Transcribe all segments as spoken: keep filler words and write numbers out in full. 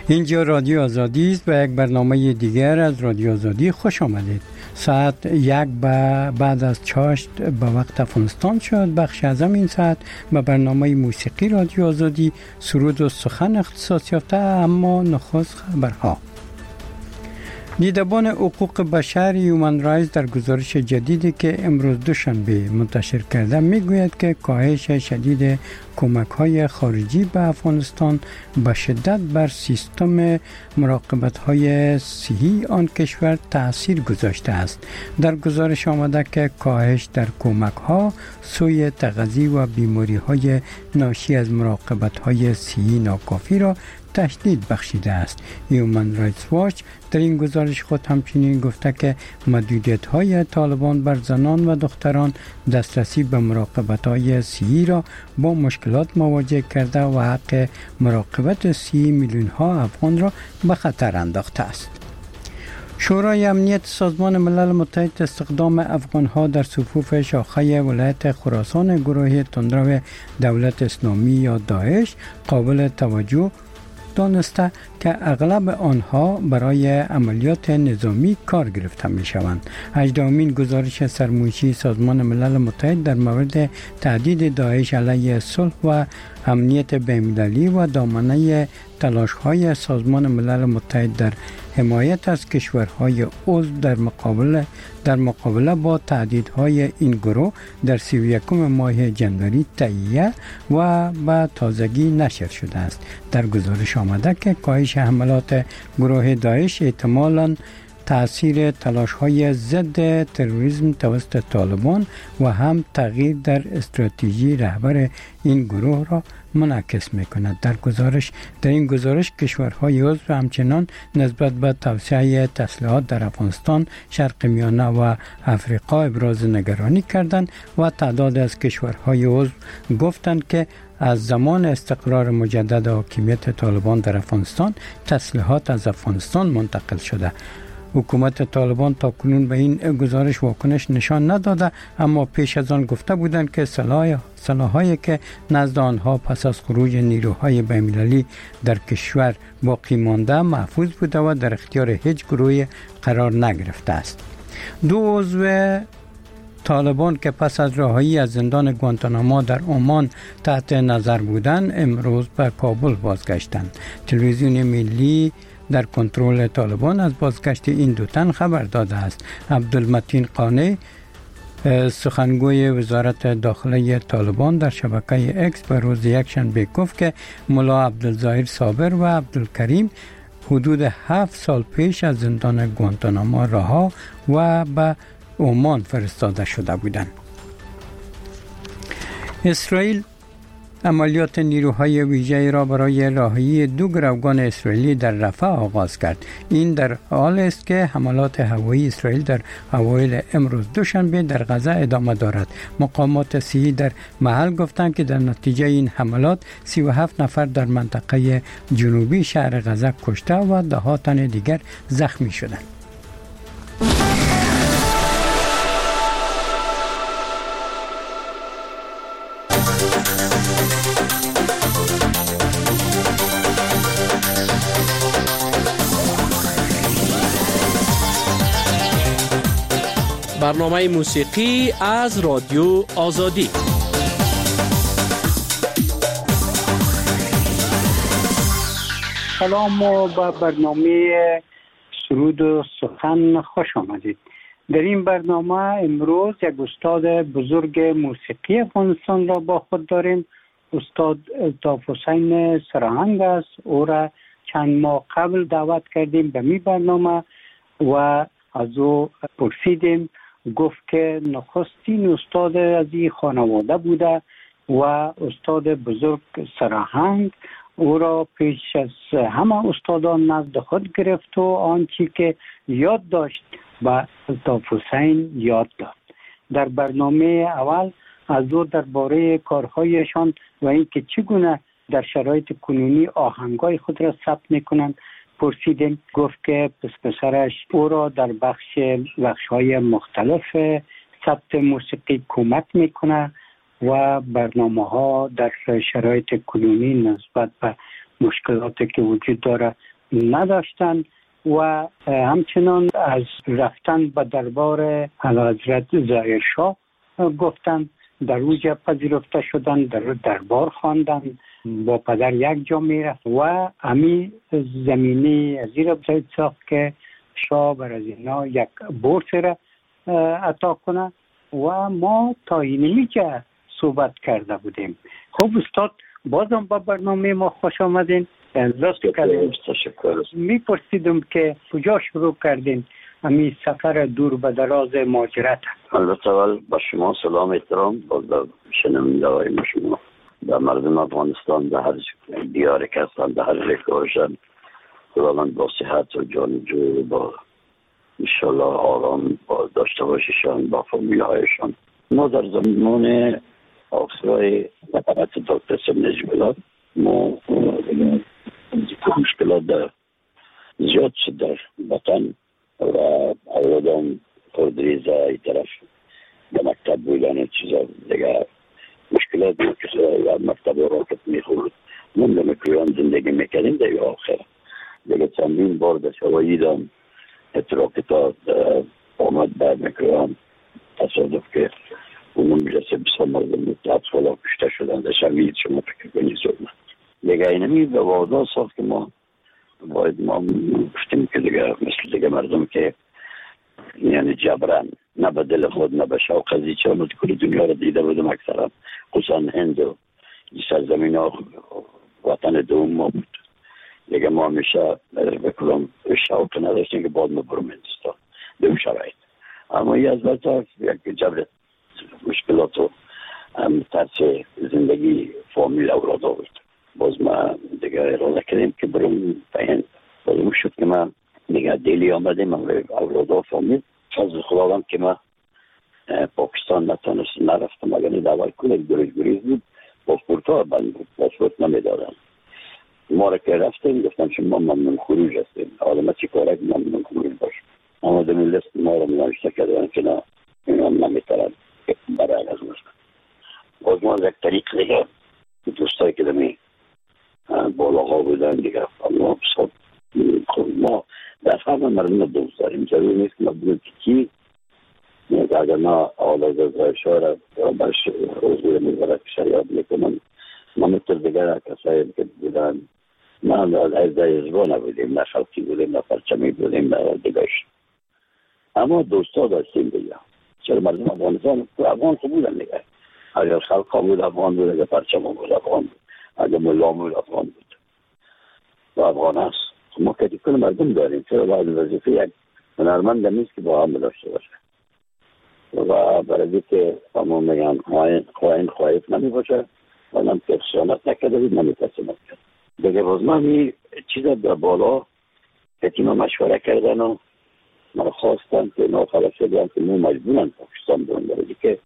اینجا رادیو آزادی است و یک برنامه دیگر از رادیو آزادی خوش آمدید. ساعت یک بعد از چاشت به وقت افغانستان شد. بخش ازم این ساعت به برنامه موسیقی رادیو آزادی سرود و سخن اختصاص یافته، اما نخست خبرها. دیدبان حقوق بشر هیومن رایتس در گزارش جدیدی که امروز دوشنبه منتشر کرده میگوید که کاهش شدید کمک‌های خارجی به افغانستان به شدت بر سیستم مراقبت‌های صحی آن کشور تأثیر گذاشته است. در گزارش آمده که کاهش در کمک‌ها سوی تغذیه و بیماری‌های ناشی از مراقبت‌های صحی ناکافی را تشدید بخشیده است. هیومن رایتس واچ در این گزارش خود همچنین گفته که محدودیت‌های طالبان بر زنان و دختران دسترسی به مراقبت‌های صحی را با مشکلات مواجه کرده و حق مراقبت صحی میلیون‌ها افغان را به خطر انداخته است. شورای امنیت سازمان ملل متحد استخدام افغان‌ها در صفوف شاخه ولایت خراسان گروه تندرو دولت اسلامی یا داعش قابل توجه دانسته که اغلب آنها برای عملیات نظامی کار گرفته می شوند. هجدهمین گزارش سرمنشی سازمان ملل متحد در مورد تهدید داعش علیه صلح و امنیت بین‌المللی و دامنه تلاش‌های سازمان ملل متحد در حمایت از کشورهای عضو در مقابله در مقابله با تهدیدهای این گروه در سی و یکم ماه جنوری تهیه و به تازگی نشر شده است. در گزارش آمده که کاهش حملات گروه داعش احتمالاً تأثیر تلاش‌های ضد تروریسم توسط طالبان و هم تغییر در استراتژی رهبر این گروه را منعکس می‌کند. در گزارش در این گزارش کشورهای عضو همچنان نسبت به توسعه تسلیحات در افغانستان، شرق میانه و افریقا ابراز نگرانی کردند و تعداد از کشورهای عضو گفتند که از زمان استقرار مجدد حاکمیت طالبان در افغانستان تسلیحات از افغانستان منتقل شده. حکومت طالبان تا کنون به این گزارش واکنش نشان نداده، اما پیش از آن گفته بودند که سلاح سلاح‌هایی که نزد آنها پس از خروج نیروهای بین‌المللی در کشور باقی مانده محفوظ بوده و در اختیار هیچ گروهی قرار نگرفته است. دو عضو طالبان که پس از رهایی از زندان گوانتانامو در عمان تحت نظر بودند امروز به کابل بازگشتند. تلویزیون ملی در کنترل طالبان از بازگشت این دو تن خبر داده است. عبدالمتین قانی سخنگوی وزارت داخله طالبان در شبکه اکس به روز یکشنبه گفت که ملا عبدالظاهر صابر و عبدالکریم حدود هفت سال پیش از زندان گوانتانامو رها و به عمان فرستاده شده بودند. اسرائیل عملیات نیروهای ویژه را برای رهایی دو گروگان اسرائیلی در رفح آغاز کرد. این در حال است که حملات هوایی اسرائیل در اوایل امروز دوشنبه در غزه ادامه دارد. مقامات صحی در محل گفتند که در نتیجه این حملات سی و هفت نفر در منطقه جنوبی شهر غزه کشته و ده ها تن دیگر زخمی شدند. برنامه موسیقی از رادیو آزادی. سلام و به برنامه سرود و سخن خوش آمدید. در این برنامه امروز یک استاد بزرگ موسیقی افغانستان را با خود داریم. استاد الطاف حسین سراهنگ است. او را چند ماه قبل دعوت کردیم به می برنامه و از او پرسیدیم. گفت که نخستین استاد از این خانواده بوده و استاد بزرگ سراهنگ او را پیش از همه استادان نزد خود گرفت و آنچه که یاد داشت به الطاف حسین یاد داد. در برنامه اول از او درباره کارهایشان و اینکه چگونه در شرایط کنونی آهنگای خود را ثبت میکنند پرسیدیم. گفت که پس پسرش او را در بخش بخش‌های مختلف ثبت موسیقی کمک میکنه و برنامه‌ها در شرایط کنونی نسبت به مشکلاتی که وجود داره نداشتند و همچنان از رفتن به دربار اعلیحضرت ظاهر شاه گفتند، در اوجا پذیرفته شدن، در دربار خواندند، با پدر یک جا میرفت و امی زمینی از این را ساخت که شاه بر از اینا یک بورس را عطا کنه و ما تا اینجا صحبت کرده بودیم. خب استاد بازم با برنامه ما خوش آمدین. لطف کردین. تشکر. میپرسیدم که کجا شروع کردین امی سفر دور به دراز مهاجرت؟ البته اول با شما سلام احترام باز در شنونده های ما شما در مردم افغانستان در هر دیاری که هستن در هر رکاشن خداوند با صحت و جانجو با انشالله آرام با داشته باشیشان با فامیل هایشان. ما در زمان آقای نقابت دکتر سم نجیب ما مشکلات در زیاد شد در وطن و اولادم خودریزه ای طرف به مکتب بودن چیزا دیگه مشکلات بود که در مکتب راکت میخورد من نمیکروان زندگی میکردیم دیگه آخر دیگه چندین بار در شوایی دام اتراکتا آمد بر میکروان تصادف که اونم میرسه بسا مردم اطفالا کشته شدن در شمید شما فکر کنید زدن دیگه اینمی به وادا ساخت که ما باید ما گفتیم که دیگه مثل دیگه مردم که یعنی جبران نه به دل خود نه به شوق از ایچه همون کل دنیا رو دیده بودم اکثرا خصوصا هند و سرزمین ها وطن دوم ما بود دیگه ما همیشه بکنم شوق نداشتیم که باید ما برم هندستان دوم شرایط اما یه از وقتا یک جبر مشکلات و ترس زندگی فامیل اولاد آورد باز ما دیگه اراده کردیم که برم فهند بازم شد که من دیگه دیلی آمدیم اولاد و فامیل فضل خداوند که من پاکستان نتانست نرفتم اگر نید اول کنه گریز گریز بود پاسپورت ها بند بود پاسپورت نمیدادن ما را که رفتیم گفتم شما ممنون خروج هستیم آدم چی کاره که ممنون خروج باشم اما دمی لست ما را مناشته کردن که نه این هم نمیترن برای از مستن باز ما یک طریق دیگه دوستایی که دمی بالاها بودن دیگه ما صد ما در فهم مردم دوست داریم ضرور نیست که ما بگوید که کی اگر ما آلاز از رایشا را برش حضور میبرد که شریعت میکنم ما مثل دیگر کسایی که بودن ما از ازدهیزبا نبودیم نه خلقی بودیم نه پرچمی بودیم نه دیگرش اما دوستا داشتیم دیگه چرا مردم افغانستان افغان خوب بودن دیگه اگر خلقا بود افغان بود اگر پرچم بود افغان بود اگر ملا بود افغان بود و افغان هست ما کتی کنه مردم داریم چرا باید وظیفه یک هنرمند نیست که با هم داشته باشه و برای که همون میگن خواهین خواهیف نمی باشه و هم که خشانت نکرده بود نمی تسمت کرد دیگه باز من این چیز در بالا کتی ما مشوره کردن و من خواستن که ناخلق شدن که ما مجبورن پاکستان برون برای که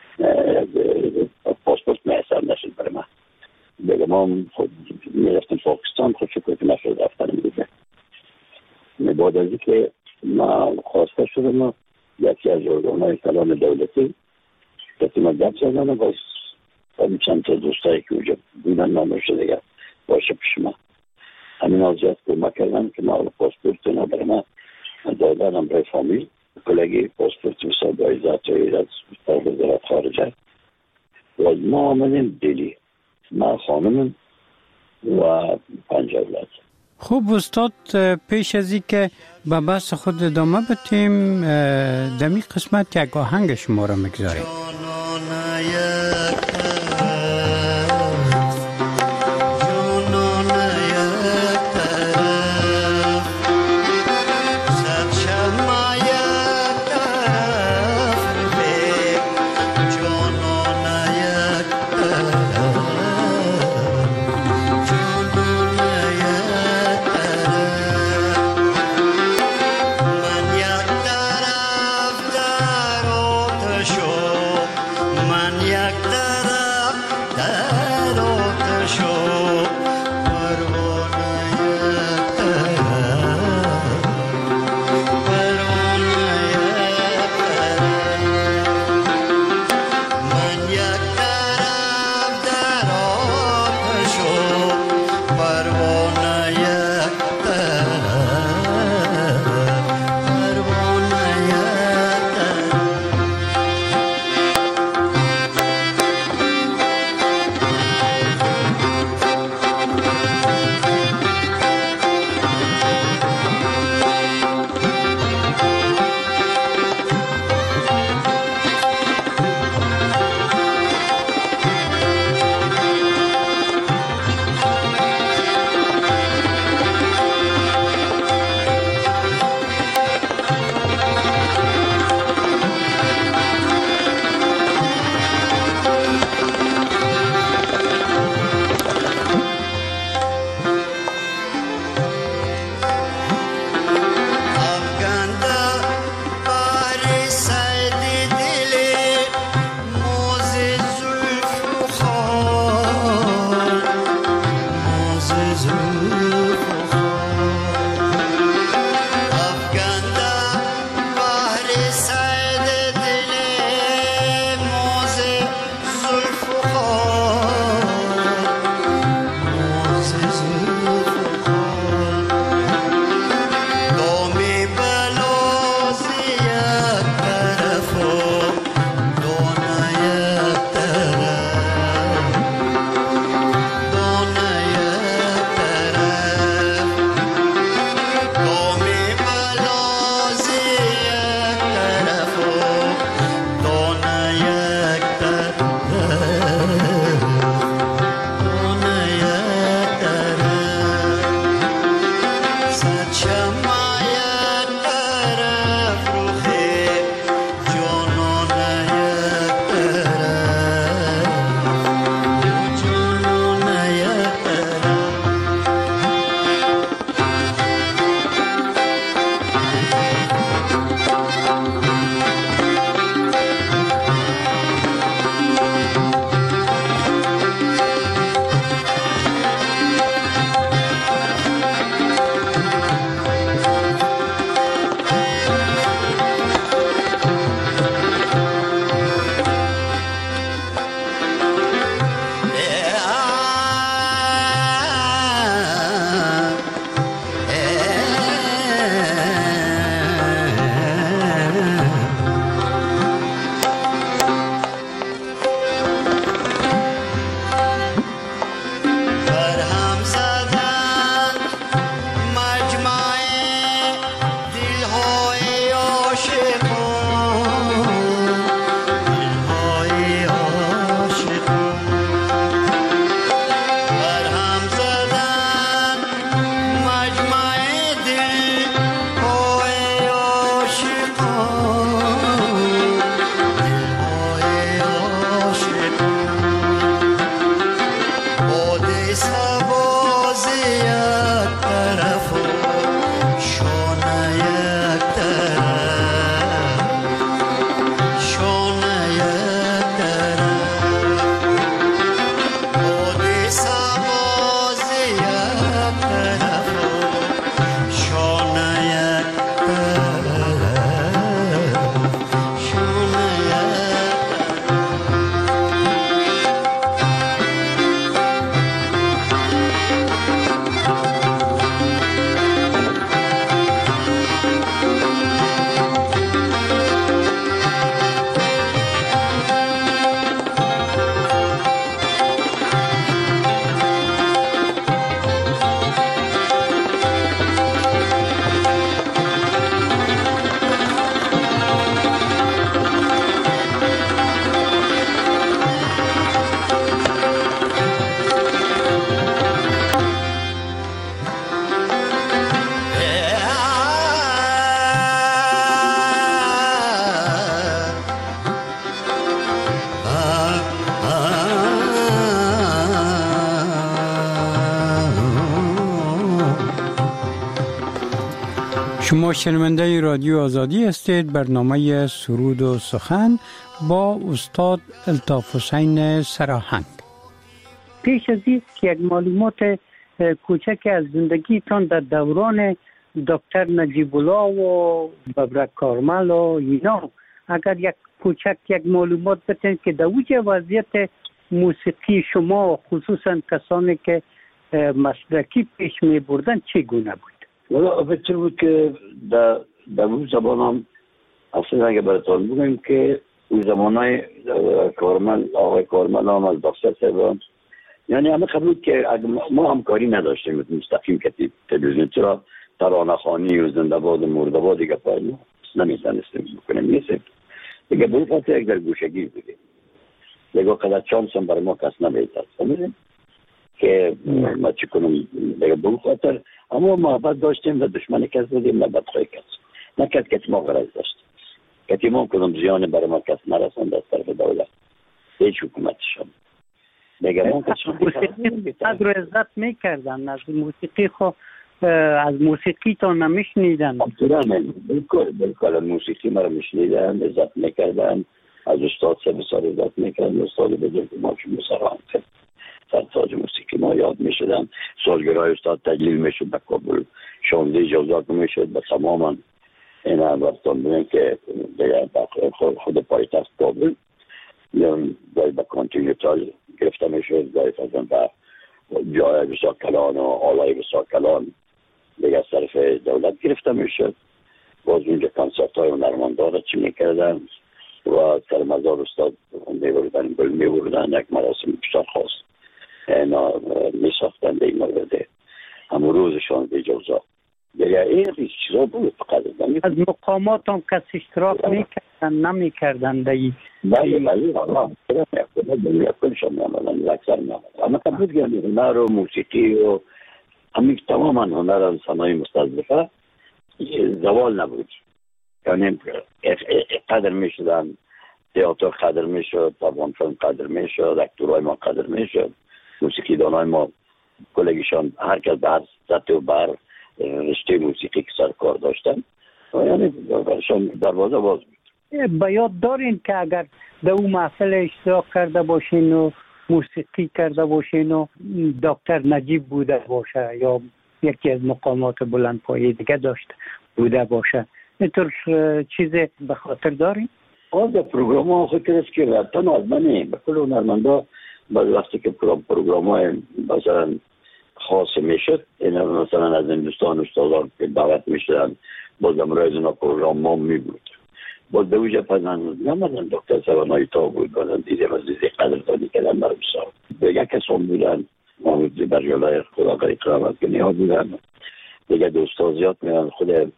پاسپورت میسر نشد برای من دیگه ما خود میرفتیم پاکستان خود شکر که نشد رفتن میگه بعد از که ما خواسته شدم یکی از ارگان‌های کلان دولتی کسی ما گپ زدن و باز چند تا دوستایی که اونجا بودن نامشته دیگه باشه پیش ما همین آزیاد کمک کردن که ما پاسپورت اینا برای من دادن هم برای فامیل کلگی پاسپورت ویسا با ایزت و ایراد وزارت خارجه و ما آمدیم دلی ما خانمم و پنج اولاد. خوب استاد پیش از این که به بحث خود ادامه بدیم دمی قسمت یک آهنگ شما را میگذاریم. Show شما شنونده رادیو آزادی هستید. برنامه سرود و سخن با استاد الطاف حسین سراهنگ. پیش از این که یک معلومات کوچک از زندگیتان در دوران دکتر نجیب الله و ببرک کارمل و اینا، اگر یک کوچک یک معلومات بتین که در اوج وضعیت موسیقی شما خصوصا کسانی که مسلکی پیش می بردن چگونه بود؟ والا فکر بود که در در اون زمان هم اصلا اگه براتون بگم که اون زمانای کارمل آقای کارمل هم از دکتر صاحبان، یعنی همه قبول که ما همکاری نداشتیم مستقیم که تلویزیون چرا ترانه خوانی و زنده باد و مرده باد دیگه پایین نمیتونستیم بکنیم. نیستیم دیگه به خاطر یک در گوشگیر بودیم دیگه قدر چانس هم برای ما کس نمیتونست فهمیدیم که ما چی کنم دیگه به خاطر اما محبت داشتیم و دشمن کس بودیم و بدخواهی کس نکرد که ما غرض داشتیم که ما کنم زیان برای ما کس نرسند از طرف دولت هیچ حکومتش هم دیگه ما موسیقی قدر و عزت میکردن از موسیقی خو از موسیقی تا نمیشنیدن. بالکل بالکل موسیقی ما رو میشنیدن، عزت میکردن، از استاد سه بسار عزت میکردن. استاد بزرگ ما که مسران کرد سرتاج موسیقی ما یاد میشدن. سالگرهای استاد تجلیل میشد به کابل، شانزده جوزات میشد به تماما این برستان بودن که خود پایتخت کابل گاهی به کانتینیتال گرفته میشد، گاهی فرزن به جای بسیار کلان و آلای بسیار کلان دیگه از طرف دولت گرفته میشد. باز اونجا کنسرت های هنرمندان را چی میکردن و سر مزار استاد میبردن گل میبردن، یک مراسم بسیار خاص اینا میساختن به این مورده همون روزشان به جوزا دیگه این چیزا بود. فقط از مقامات هم کس اشتراک میکردن نمیکردن دیگه بله بله بله کلشان میامدن اکثر میامدن. اما قبول گرمی هنر و موسیقی و همین تماما هنر و صنایع مستضعفه زوال نبود، یعنی قدر میشدن، تئاتر قدر میشد، تابان فیلم قدر میشد، اکتورهای ما قدر میشد، موسیقی دانای ما کلگیشان هر کس بر سطح و بر رشته موسیقی که سرکار داشتن یعنی برشان دروازه باز بود. با یاد دارین که اگر در اون محفل اشتراک کرده باشین و موسیقی کرده باشین و دکتر نجیب بوده باشه یا یکی از مقامات بلندپایه دیگه داشته بوده باشه، اینطور چیز به خاطر دارین؟ آن در پروگرام ها خود است که رفتن آدمانه به کل هنرمندا بعض وقتی که پروگرام های مثلا خاص میشد این مثلا از هندوستان استادان که دعوت میشدن باز امروز اینا پروگرام ما می بود باز به اوجه پزن نمدن دکتر سوانایی تا بود بازن دیدیم از دیده قدردانی کردن برای بسار دیگه کسان بودن محمود برجالای خدا قریب قرامت که نیها بودن دیگه دوستا زیاد میدن خود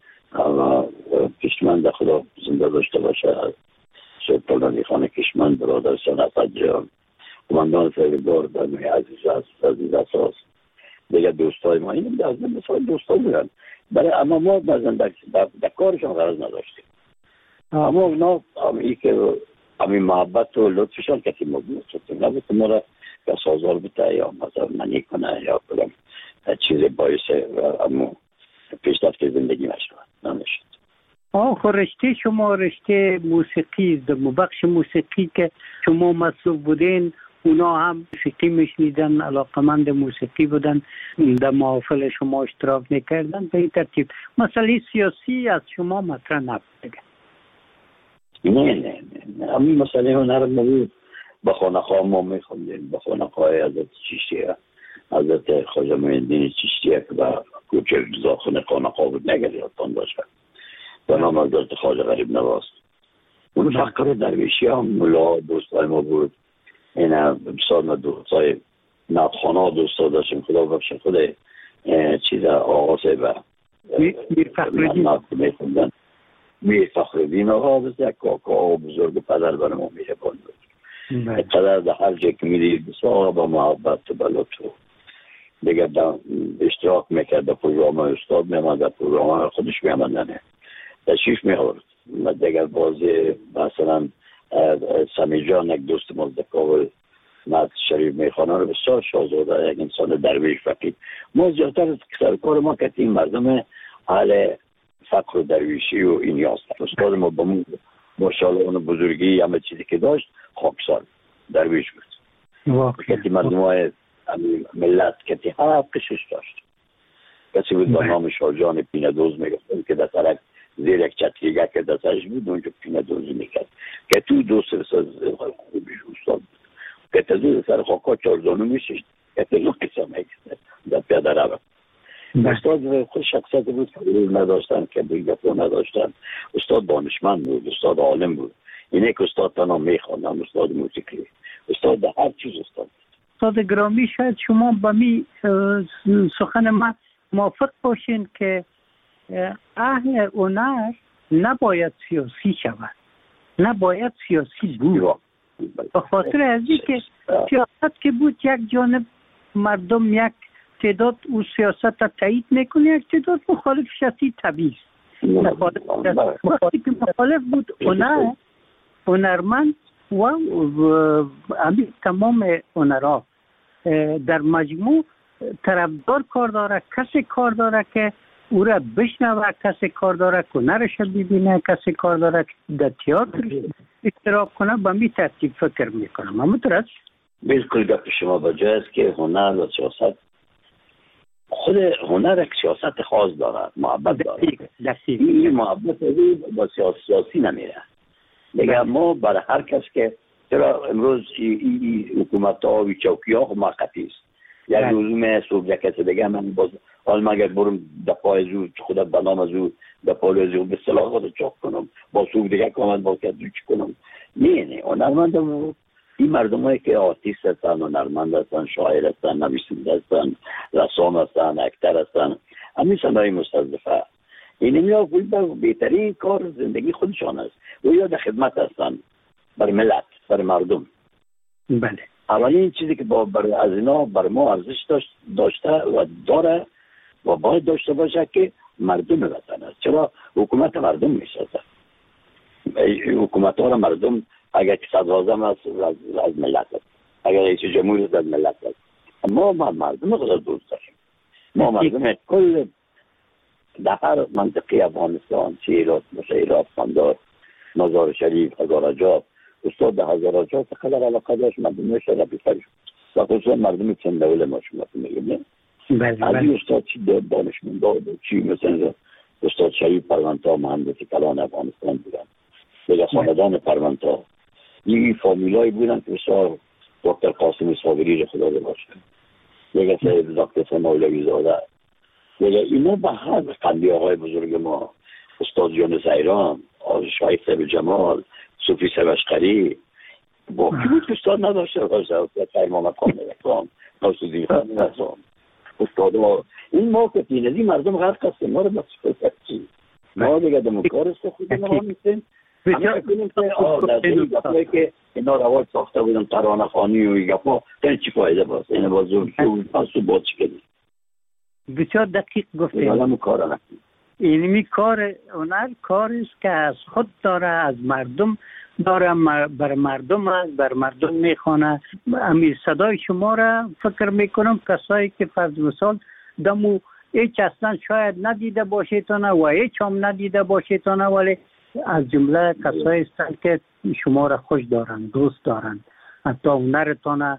کشمند خدا زنده داشته باشه سید پلانی خانه کشمند برادر سنفت جان کماندان فرگدار در نوی عزیز است عزیز اساس دیگه دوستای ما اینم در ازمه مثال دوستا بودن برای اما ما بزن در, در, در کارشان غرض نداشتیم اما اونا همی که همی محبت و لطفشان کسی مبود شدیم نبود ما را یا سازار بته یا مثلا منی کنه یا کلم چیز باعث اما پیشرفت زندگی نشد نمیشد. آه رشته شما رشته موسیقی در بخش موسیقی که شما مسئول بودین اونا هم موسیقی میشنیدن علاقمند موسیقی بودن در محافل شما اشتراک میکردن به این ترتیب مسئله سیاسی از شما مطرح نبود؟ نه نه نه همین مسئله هنر نبود. به خانقاه ما میخوندیم به خانقاه حضرت چشتیه حضرت خواجه معین‌الدین چشتیه که به کوچه رضاخان خانقاه بود نگر یادتان باشه به نام حضرت خواجه غریب نواز اون فقر درویشی هم ملا دوستای ما بود این بسیار ما دوستای نتخانه ها دوستا داشتیم خدا بخش خود چیز آقا سیبه میر فخرالدین میر فخرالدین آقا بسیار کاکا و بزرگ پدر برای ما میره بان بود قدر در هر جای که میدید بسیار با محبت و بلوت و دیگه اشتراک میکرد در پروگرام استاد میامد در پروگرام خودش میامدنه تشریف میآورد دیگر بازی مثلا سمی جان یک دوست مزدکاول مرد شریف میخانه رو بسیار شاهزاده یک انسان درویش فقید ما زیادتر سرکار ما که این مردم اهل فقر و درویشی و این هست. استاد ما با ماشاءالله اون بزرگی همه چیزی که داشت خاکسار درویش بود. کتی مردم های ملت کتی هفت قشش داشت. کسی بود با نام شاهجان پینه دوز میگفتن که در سرک زیر یک چتریگه که دستش بود اونجا پینه دوزی میکرد که تو دو سر سر خوبیش استاد بود که تزو سر خاکا چارزانو میشید که تزو قصه میکرد در پیاده رو استاد خود شخصیت بود که نداشتن که بگفتو نداشتن. استاد دانشمند بود، استاد عالم بود. اینه که استاد تنها میخواندن، استاد موسیقی، استاد به هر چیز استاد. استاد گرامی شاید شما با می سخن من موافق باشین که اهل هنر نباید سیاسی شود، نباید سیاسی بود. به خاطر از اینکه سیاست که بود یک جانب مردم یک تعداد او سیاست را تایید میکنه، یک تعداد مخالف شدید طبیعی مخالف بود. هنر هنرمند و همین تمام هنرها در مجموع طرفدار کار داره، کسی کار داره که او را بشنوه، کسی کار داره که هنرش ببینه، کسی کار داره که در تئاتر اشتراک کنه. به می ترتیب فکر میکنم. اما درست بالکل گپ شما بجای است که هنر و سیاست، خود هنر یک سیاست خاص داره، محبت داره. این محبت با سیاسی نمیره. دیگه ما برای هر کس که چرا امروز این حکومت ها و چوکی ها موقتی است. یک روزی صبح یک کسی دیگه من باز حال مگر برم در پای زود خودت به نام زود در پای زود به صلاح خود چاک کنم با صبح دیگه کامل با کسی چی کنم. نه نه هنرمند این مردم هایی که آرتیست هستن، هنرمند هستن، شاعر هستن، نویسنده هستن، رسام هستن، اکتر هستن، همین صنایع مستضعفه. این نمی‌ها بهترین کار زندگی خودشان است و یا در خدمت هستن بر ملت، بر مردم. بله. اولین چیزی که با بر از اینا بر ما ارزش داشت داشته و داره و باید داشته باشه که مردم وطن است. چرا حکومت مردم میسازه؟ حکومت ها را مردم اگر که صدراعظم است از ملت است، اگر رئیس جمهور است از ملت است. ما ما مردم خود دوست داریم. ما مردم کل در هر منطقه افغانستان، شیرات، مشیرات، خاندار، مزار شریف، هزارجات، استاد به هزارجات قدر علاقه داشت مردم شده بیفرش و خصوصا مردم چند دوله ما شما میگیم. بله از این استاد چی دانشمند داد چی مثلا استاد شریف پرونتا مهندسی کلان افغانستان بودن. دیگه خاندان پرونتا این فامیلایی بودن که بسیار دکتر قاسم صابری رو خدا باشه. دیگه سید دکتر مولوی زاده. دیگه اینا به هر قندیه های بزرگ ما، استاد یونس ایران، شاید سب جمال، صوفی سبشقری، با کی بود که استاد نداشته؟ استاد خیر محمد خان نوکان، ناصرالدین خان نظام، استاد ها. این ما که تینزی مردم غرق هستیم، ما رو بسیار سکتی. ما دیگه دموکار است خود ما میستیم. همه کنیم که آه در این گفته که اینا رواج ساخته بودن ترانه خانی و این گفته این چی فایده باست؟ این بازور شو پاسو باید چی کنیم؟ بسیار دقیق گفتیم. اینمی کار هنر کاری است که از خود داره، از مردم داره، بر مردم است، بر مردم میخوانه. امیر صدای شما را فکر میکنم کسایی که فرض مثال دمو هیچ اصلا شاید ندیده باشیتونه و هیچ هم ندیده باشیتونه، ولی از جمله کسایی هستند که شما را خوش دارن، دوست دارن، حتی هنرتان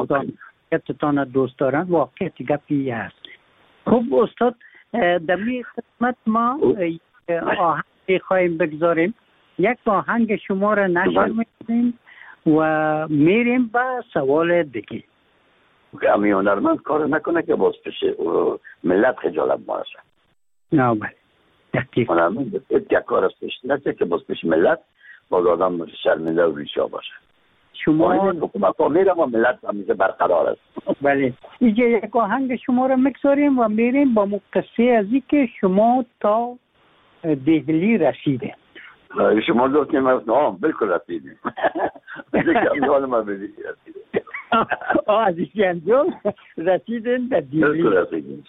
حتی دوست دارن. واقعیت گپی است. خب استاد در می خدمت ما آهنگ خواهیم بگذاریم. یک آهنگ شما را نشر میکنیم و میریم به سوال دیگه. همی هنرمند کار نکنه که باز پیش ملت خجالت باشه. نه بله دقیق. هنرمند یک کار است پیش نشه که باز پیش ملت باز آدم شرمنده و ریشا باشه. شما حکومت ها میرم و ملت همیشه برقرار است. بله. اینجا یک آهنگ شما را میگذاریم و میریم با مقصه از این که شما تا دهلی رسیده. شما دوست نمید نه بلکل رسیدیم. بلکل ما بدید رسیدیم. آه عزیزی انجام رسیدیم در دهلی. بلکل رسیدیم.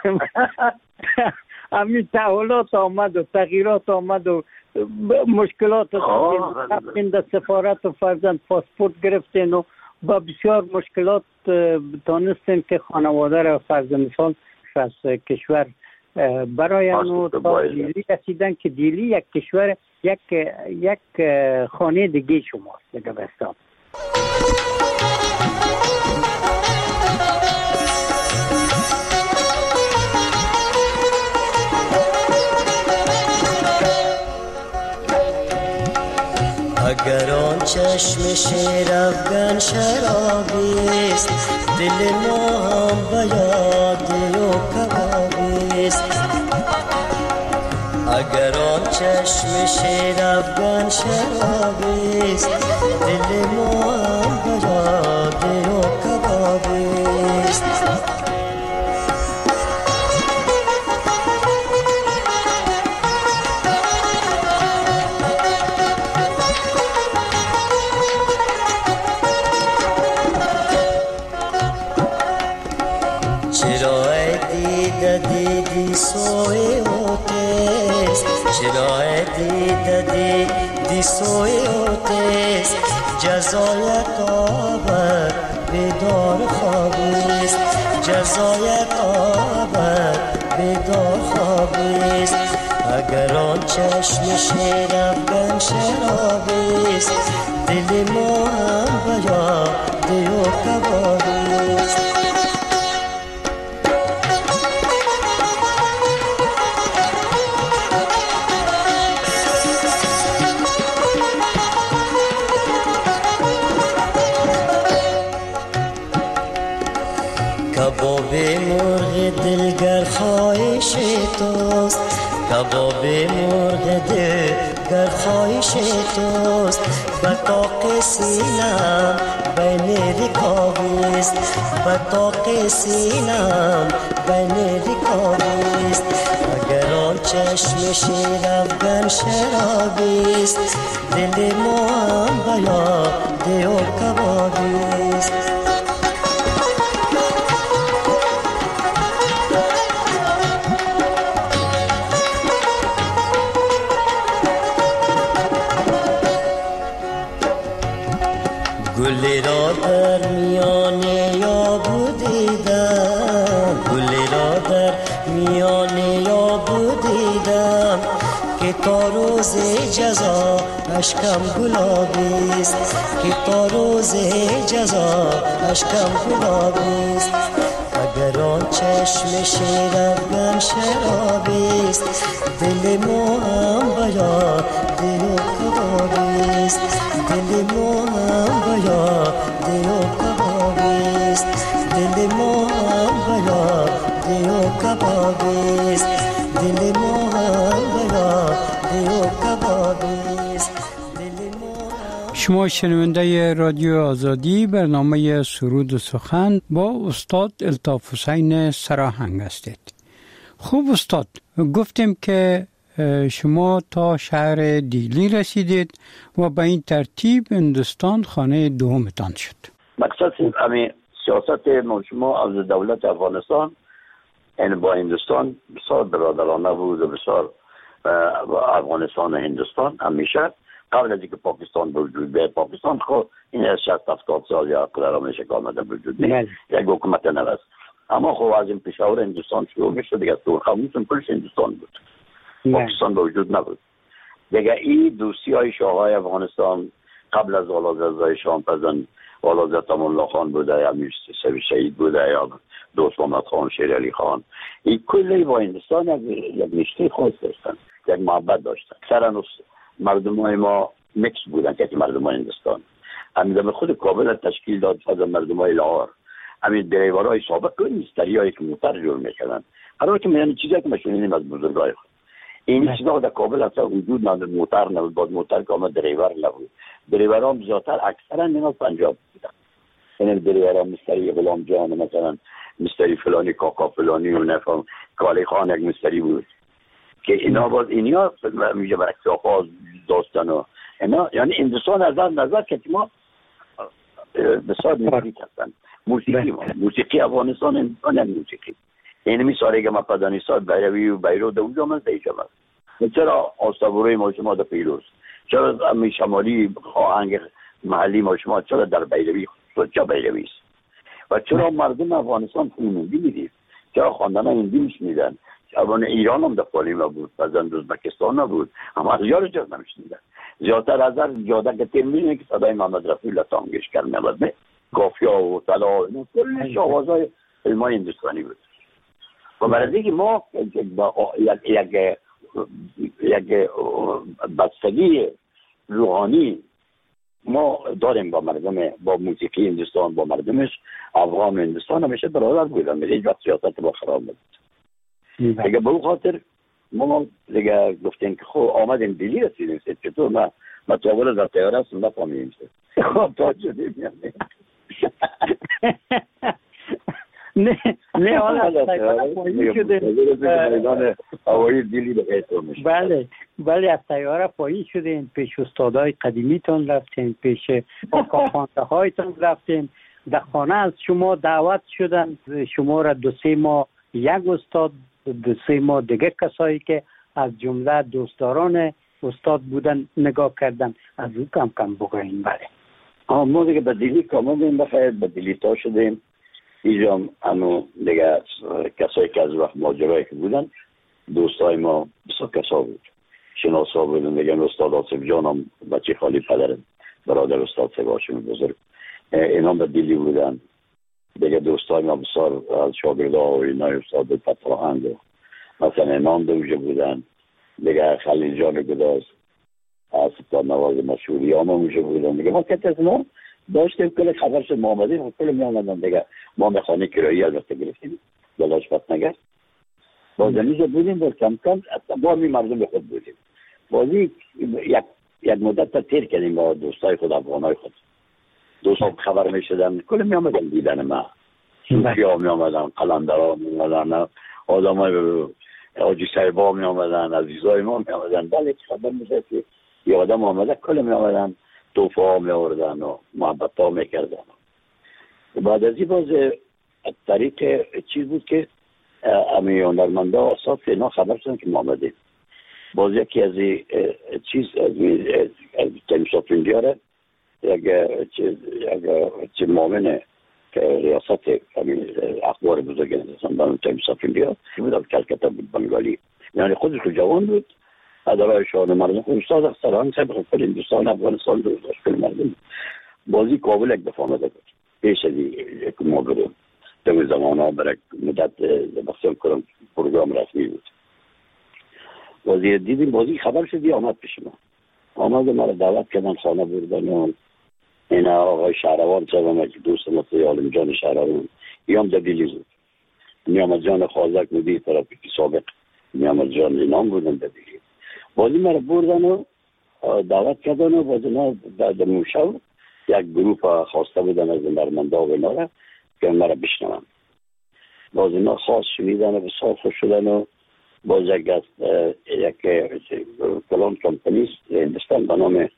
همین تحولات آمد و تغییرات آمد و مشکلات این در سفارت و فرزند پاسپورت گرفتین و با بسیار مشکلات تانستین که خانواده را فرض مثال از کشور برای انو تا دیلی رسیدن که دیلی یک کشور یک یک خانه دیگه شماست دیگه بستان. اگر آن چشم شیر افغان شرابیست، دل ما هم به یاد و کبابیست. اگر آن چشم شیر افغان شرابیست، دل ما هم به یاد و کبابیست. دیدی سوی اوتیس، چرای دیدی دی سوی اوتیس، جزایت آبر بیدار خوابیست، جزایت آبر بیدار خوابیست. اگر آن چشم شیر افغان شرابیست، دل ما هم به یاد و کبابیست. کباب مرغ دلگر خواهش توست، کباب مرغ دلگر خواهش توست. به طاق سینم بین رکابیست، به طاق سینم بین رکابیست. اگر آن چشم شیر افغان شرابیست، دل ما هم به یاد و کبابیست. گلی را در میان یابو دیدم، گلی را در میان یابو دیدم، که تا روز جزا اشکم گلابیست، که تا روز جزا اشکم گلابیست. اگر آن چشم شیر افغان شرابیست، دل ما هم به یاد و کبابیست، دل ما هم به یاد و کبابیست، دل ما هم به یاد و کبابیست، دل ما هم به یاد و کبابیست. شما شنونده رادیو آزادی برنامه سرود و سخن با استاد الطاف حسین سراهنگ هستید. خوب استاد، گفتیم که شما تا شهر دیلی رسیدید و به این ترتیب هندوستان خانه دومتان شد. مقصد همین سیاست ما شما از دولت افغانستان این با هندوستان بسیار برادرانه بود و بسیار افغانستان و هندوستان همیشه قبل از اینکه پاکستان به وجود بیاد، پاکستان خود این از شصت هفتاد سال یا قدر همیشه که آمده به وجود نیست، یک حکومت نوست. اما خب از این پشاور هندوستان شروع میشد دیگه، تو خاموشون پلش هندوستان بود، پاکستان به وجود نبود دیگه. این دوستی های شاههای افغانستان قبل از والازرزای شام پزن والازر الله خان بوده یا امیر سوی شهید بوده یا دوست محمد خان، شیر علی خان، این کلی با هندوستان یک نشته خاص داشتن، یک محبت داشتن. سرانوس مردم های ما مکس بودن که مردم های هندوستان همین خود کابل تشکیل داد از مردم های لاهور. همین دریورهای سابق که مستری هایی که موتر جور میکردن، قرار که میان چیزایی که مشونینیم از بزرگای خود این چیزا در کابل اصلا وجود نداشت. موتر نبود، بعد موتر که آمد دریور نبود. دریورها هم زیادتر اکثرا نیمه پنجاب بودن. این دریورها مستری غلام جان مثلا مستری فلانی کاکا فلانی و نفهم کالی خان یک مستری بود که اینا باز اینیا میگه برعکس آفاز داستان و اینا. یعنی هندوستان از نظر که ما بسیار نزدیک هستن. موسیقی ما موسیقی افغانستان هندوستان هم موسیقی این می ساره که ما پدانی ساد بیروی و بیرو دو جام از دیجام است. چرا آستاوروی ما شما در پیروز، چرا امی شمالی آهنگ محلی ما شما چرا در بیروی سوچا بیروی است و چرا مردم افغانستان فیلموندی میدید، چرا خواندن هندی میشنیدن، اوان ایران هم در پالیما بود، بعضن ازبکستان بود، اما از یارو جز نمیشنیدن. زیادتر از هر جاده که تیم میدونه که صدای محمد رفیع لطانگش کرد نبود، گافیا و طلا و کلش آوازهای علمای هندوستانی بود. و برای دیگه ما یک یک یک بستگی روحانی ما داریم با مردم، با موسیقی هندوستان، با مردمش. افغان هندوستان همیشه برادر بودن، هیچ وقت سیاست با خراب بود. دیگه به اون خاطر ما دیگه گفتیم که خب آمدیم دلی رسیدیم سید چطور ما ما تاول در تیاره هستم نفهمیم سید خب تا شدیم نه نه حالا از تیاره پایین شدیم میدان هوایی دلی به قیتون میشه. بله بله از تیاره پایین شدیم، پیش استادای قدیمیتون رفتیم، پیش آقاخوانده هایتون رفتیم، در خانه از شما دعوت شدن، شما را دو سه ماه یک استاد، دو سه ماه دیگه کسایی که از جمله دوستداران استاد بودن نگاه کردن. از او کم کم بگوین. بله ما دیگه به دلی کامدیم، بخیر به دلی تا شدیم. اینجا انو دیگه کسایی که از وقت ماجرایی که بودن دوستای ما بسا کسا بود، شناسا بودن دیگه. استاد آصف جان هم بچه خالی پدرم، برادر استاد سباشون بزرگ، اینا به دلی بودن دیگه. دوستای ما بسار از شاگرده ها و اینای استاد پتراهنگ و مثلا امام دوجه بودن دیگه. خلیل جان گداز از تا نواز مشهوری هم موجه بودن دیگه. ما کت از ما داشتیم کل خبر شد ما آمدیم و کل می آمدن دیگه. ما به خانه کرایی البته گرفتیم دلاش بط نگرد بازمیزه بودیم و کم کم با می مردم خود بودیم. بازی یک یک مدت تا تیر کردیم با دوستای خود، افغانای خود. دوستان خبر می شدن کل می آمدن دیدن ما، صوفی ها می آمدن، قلندر ها می آمدن، آدم های آجی صاحبا می آمدن، عزیزای ما می آمدن. بله خبر می شد که یه آدم آمده کل می آمدن، توفه ها می آوردن و محبت ها می کردن. بعد از این باز طریق چیز بود که امی هنرمنده آساد اینا خبر شدن که ما آمدیم. باز یکی از چیز از تایمز اندیا یک چیز معاون ریاست اخبار بزرگ هندوستان تایمز اندیا بود، کلکتا بود، بنگالی، یعنی خودش رو جوان بود، ادارای شاهن مردم خود استاد اختران صاحب خود هندوستان افغانستان رو داشت کل مردم. بازی کابل یک دفعه آمده بود پیش از یک ما برو دو زمان ها برای مدت بخصم کنم پروگرام رسمی بود. بازی دیدیم، بازی خبر شدی آمد پیش ما، آمد مرا دعوت کردن خانه بردن و این آقای شهروان صاحب که دوست مثل عالم جان شهروان ایام در دیلی بود، نیامد جان خازک مدیر ترافیکی سابق نیامد جان اینام بودن در دیلی. بازی مرا بردن و دعوت کردن و بازی ما در موشو یک گروه خواسته بودن از هنرمندا و اینا را که مرا بشنون. باز اینا خواست شنیدن و بسیار خوش شدن و باز یک از یک کلان کمپنی هندوستان به نام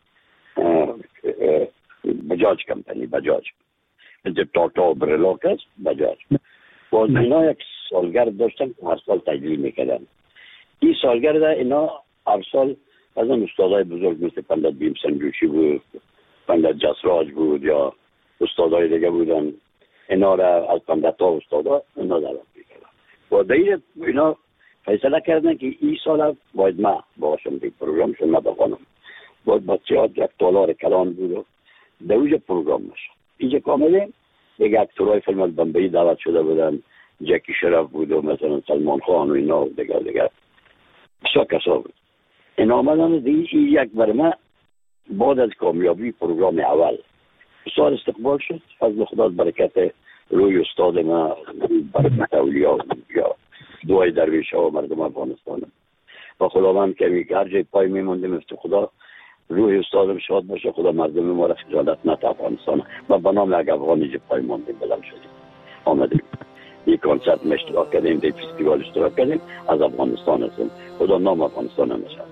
بجاج کمپنی، بجاج مثل تاتا و برلاک است بجاج. باز اینا یک سالگرد داشتن که هر سال تجلیل میکردن. این سالگرد اینا هر سال از اون استادای بزرگ مثل پندت بیم سنجوشی بود، پندت جسراج بود یا استادای دیگه بودن، اینا را از پندت ها استادا اینا دارم میکردن. و دیگه اینا فیصله کردن که این سال باید ما باشم دیگه پروگرامشون نبخوانم. باید بچه ها یک تالار کلان بود و دویج پروگرام نشد. اینجا کامله دیگه اکتورهای فیلم بمبئی دعوت شده بودن، جکی شرف بود و مثلا سلمان خان و اینا و دیگه دیگه بسیار کسا بود. این آمدن دیگه یک برمه بعد از کامیابی پروگرام اول بسیار استقبال شد. فضل خدا برکت روی استاد ما برکت اولیا یا دعای درویش ها و مردم افغانستان و خداوند که میگه هر جای پای میموندیم افت خدا روی استادم شاد باشه، خدا مردم ما را خجالت نت افغانستان و به نام یک افغانی جای پای موندیم بلند شدیم آمدیم یک کنسرت ما اشتراک کردیم، یک فستیوال اشتراک کردیم، از افغانستان هستیم. خدا نام افغانستان هم نشد.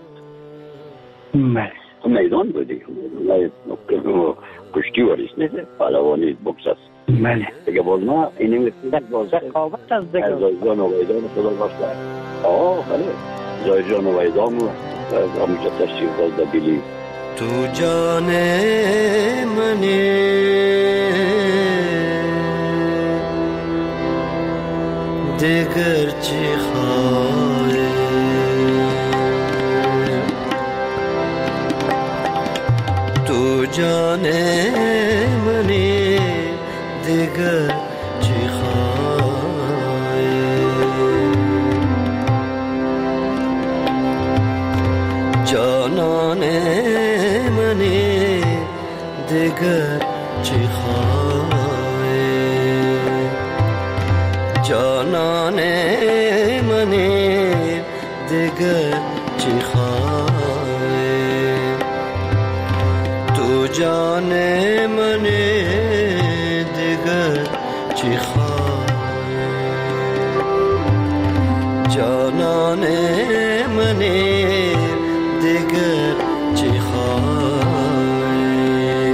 میدان بودیم کشتی وریست نیست پهلوانی بوکس است. بله دیگه باز ما اینه میتونیم باز رقابت از دیگه از زایجان و ویدان خدا باشد. آه بله زایجان و ویدان و همونجا تشریف باز در بیلی تو جان منی دیگر چی خواه جانان منی دیگر چی خواهی جانان منی دیگر چی خواهی تو جان منی دیگر چی خواهی جانان منی دیگر چی خواهی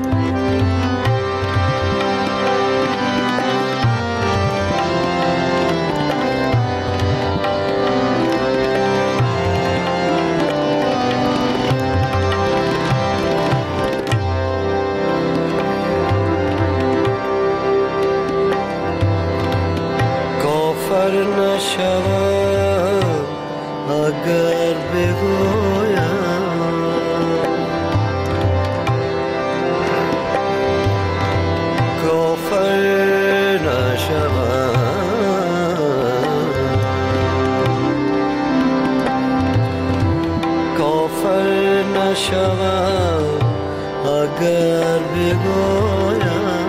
کافر نشوم اگر بگویم کافر نشوم کافر نشوم اگر بگویم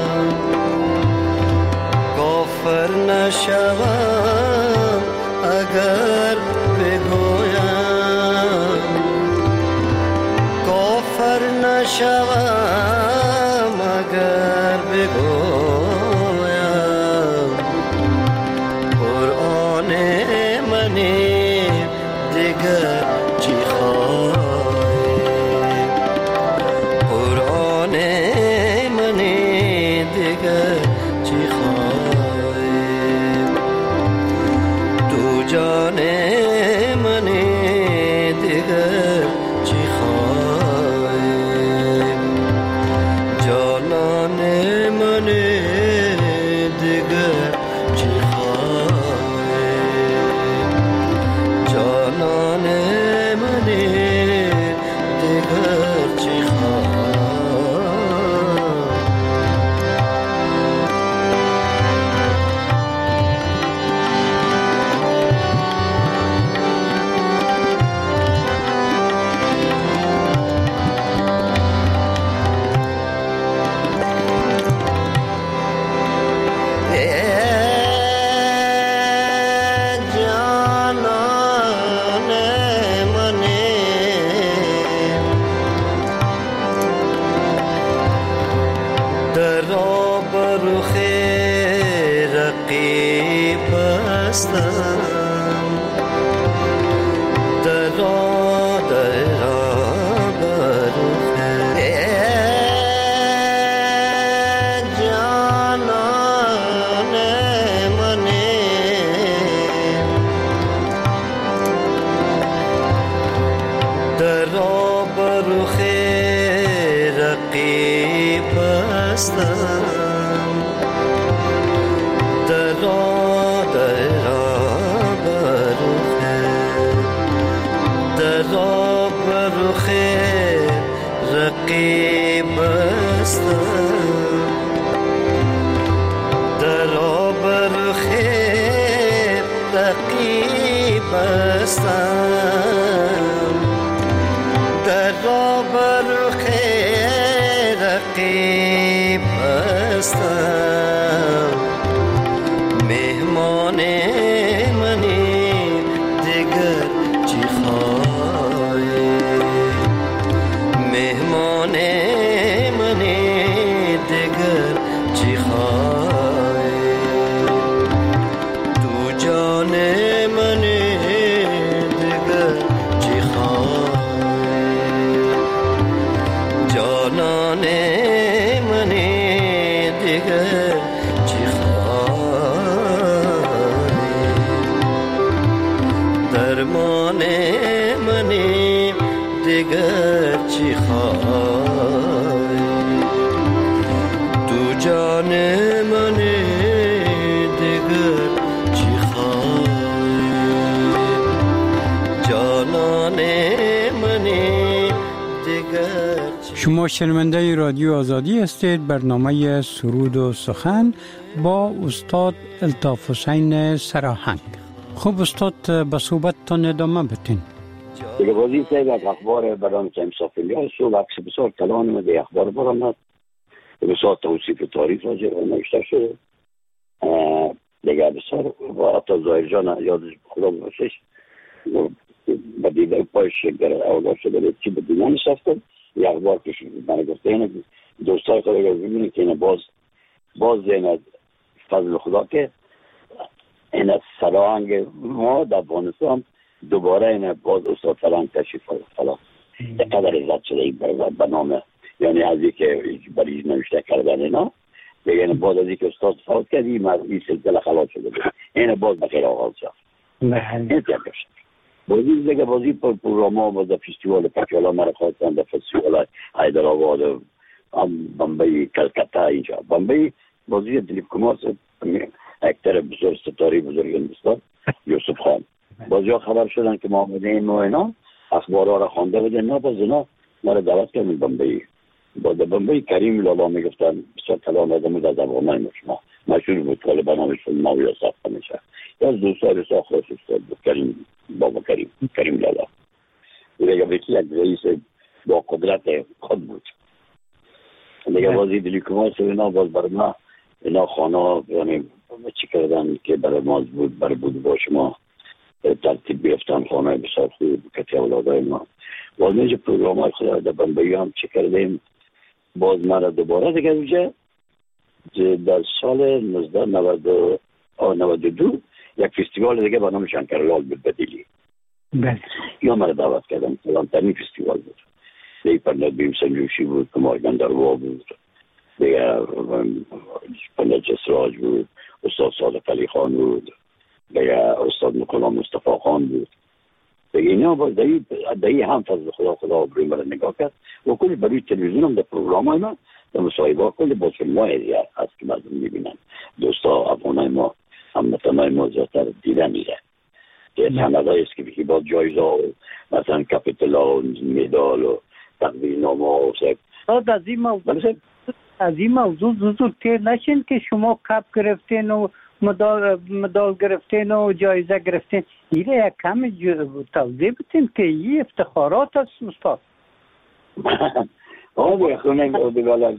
کافر نشوم اگر بگویم کافر نشوم اگر بگویم قرآن منی دیگر چی خواهی قرآن منی دیگر چی خواهی تو جان منی دیگر چی خواهی جانان منی دیگر چی خواهی جانان منی دیگر چی خواهی شما شنونده رادیو آزادی هستید. برنامه سرود و سخن با استاد الطاف حسین سراهنگ. خب استاد، به صحبتتان ادامه بدین. دیگه بازی سه یک اخبار برام تیم صافلی ها سو عکس بسیار کلان اومده اخبار برام بسیار توصیف تاریخ راجع به نوشته شده دیگه بسیار و حتی ظاهر جان یادش خدا باشش با دیده پایش در اولاد شده چی به دنیا نشستن یه اخبار کشید من گفته اینه دوستای خدا رو ببینی که اینه باز باز این فضل خدا که این سرانگ ما در افغانستان دوباره این باز استاد فرانگ تشریف خلاص قدر عزت شده این به نام یعنی از این که برای نوشته کردن اینا دیگه این باز از این که استاد فوت کرد این سلسله خلاص شده بود این باز بخیر آغاز شد این تیار شد بازی دیگه بازی پر پروگرام ها و در فستیوال پکیالا مرا خواستن در فستیوال حیدرآباد بمبئی کلکتا اینجا بمبئی بازی دلیپ کمار اکتر بزرگ ستاره بزرگ هندوستان یوسف خان بازی ها خبر شدن که ما آمده این و اینا اخبارها را خوانده بودن نه باز اینا ما را دعوت کردن بمبئی با در بمبئی کریم لالا میگفتن بسیار کلام آدم بود از افغانای ما شما مشهور بود کال برنامهش ماویا ساخته میشه یا از دوستای رسا خواست استاد بود کریم بابا کریم کریم لالا دیگه بیتی یک رئیس با قدرت خود بود دیگه بازی دلی کمار سو اینا باز بر ما اینا خانه یعنی چی کردن که برای ماز بود برای بود با شما ترتیب بیفتن خانه بسیار خوب کتی اولادای ما باز میجه پروگرام های خدا در بمبئی هم چی کردیم باز ما را دوباره دیگه اونجا در سال نوزده نود و دو یک فستیوال دیگه با نام شنکرلال بود بدیلی یا ما را دعوت کردم کلانترین فستیوال بود دیگه پندت بیم سنجوشی بود کمار گندروا بود دیگه پندت جسراج بود استاد صادق علی خان بود دیگه استاد مکلا مصطفی خان بود دیگه اینا باز دایی هم فضل خدا خدا آبروی مرا نگاه کرد و کلی بروی تلویزیون هم در پروگرام های ما در مصاحبه ها کلی باز فیلم های زیاد هست که مردم میبینن دوستا افغانای ما هموطنای ما زیادتر دیدن میره که سندهایی است که بکی باز جایزه و مثلا کپیتلا و مدال و تقدیر نامه و سب از این موضوع از این موضوع زود تیر نشین که شما کپ گرفتین و مدال, مدال گرفتین و جایزه گرفتین ایره یک کم توضیح بتین که این افتخارات است استاد آقا خونه بگال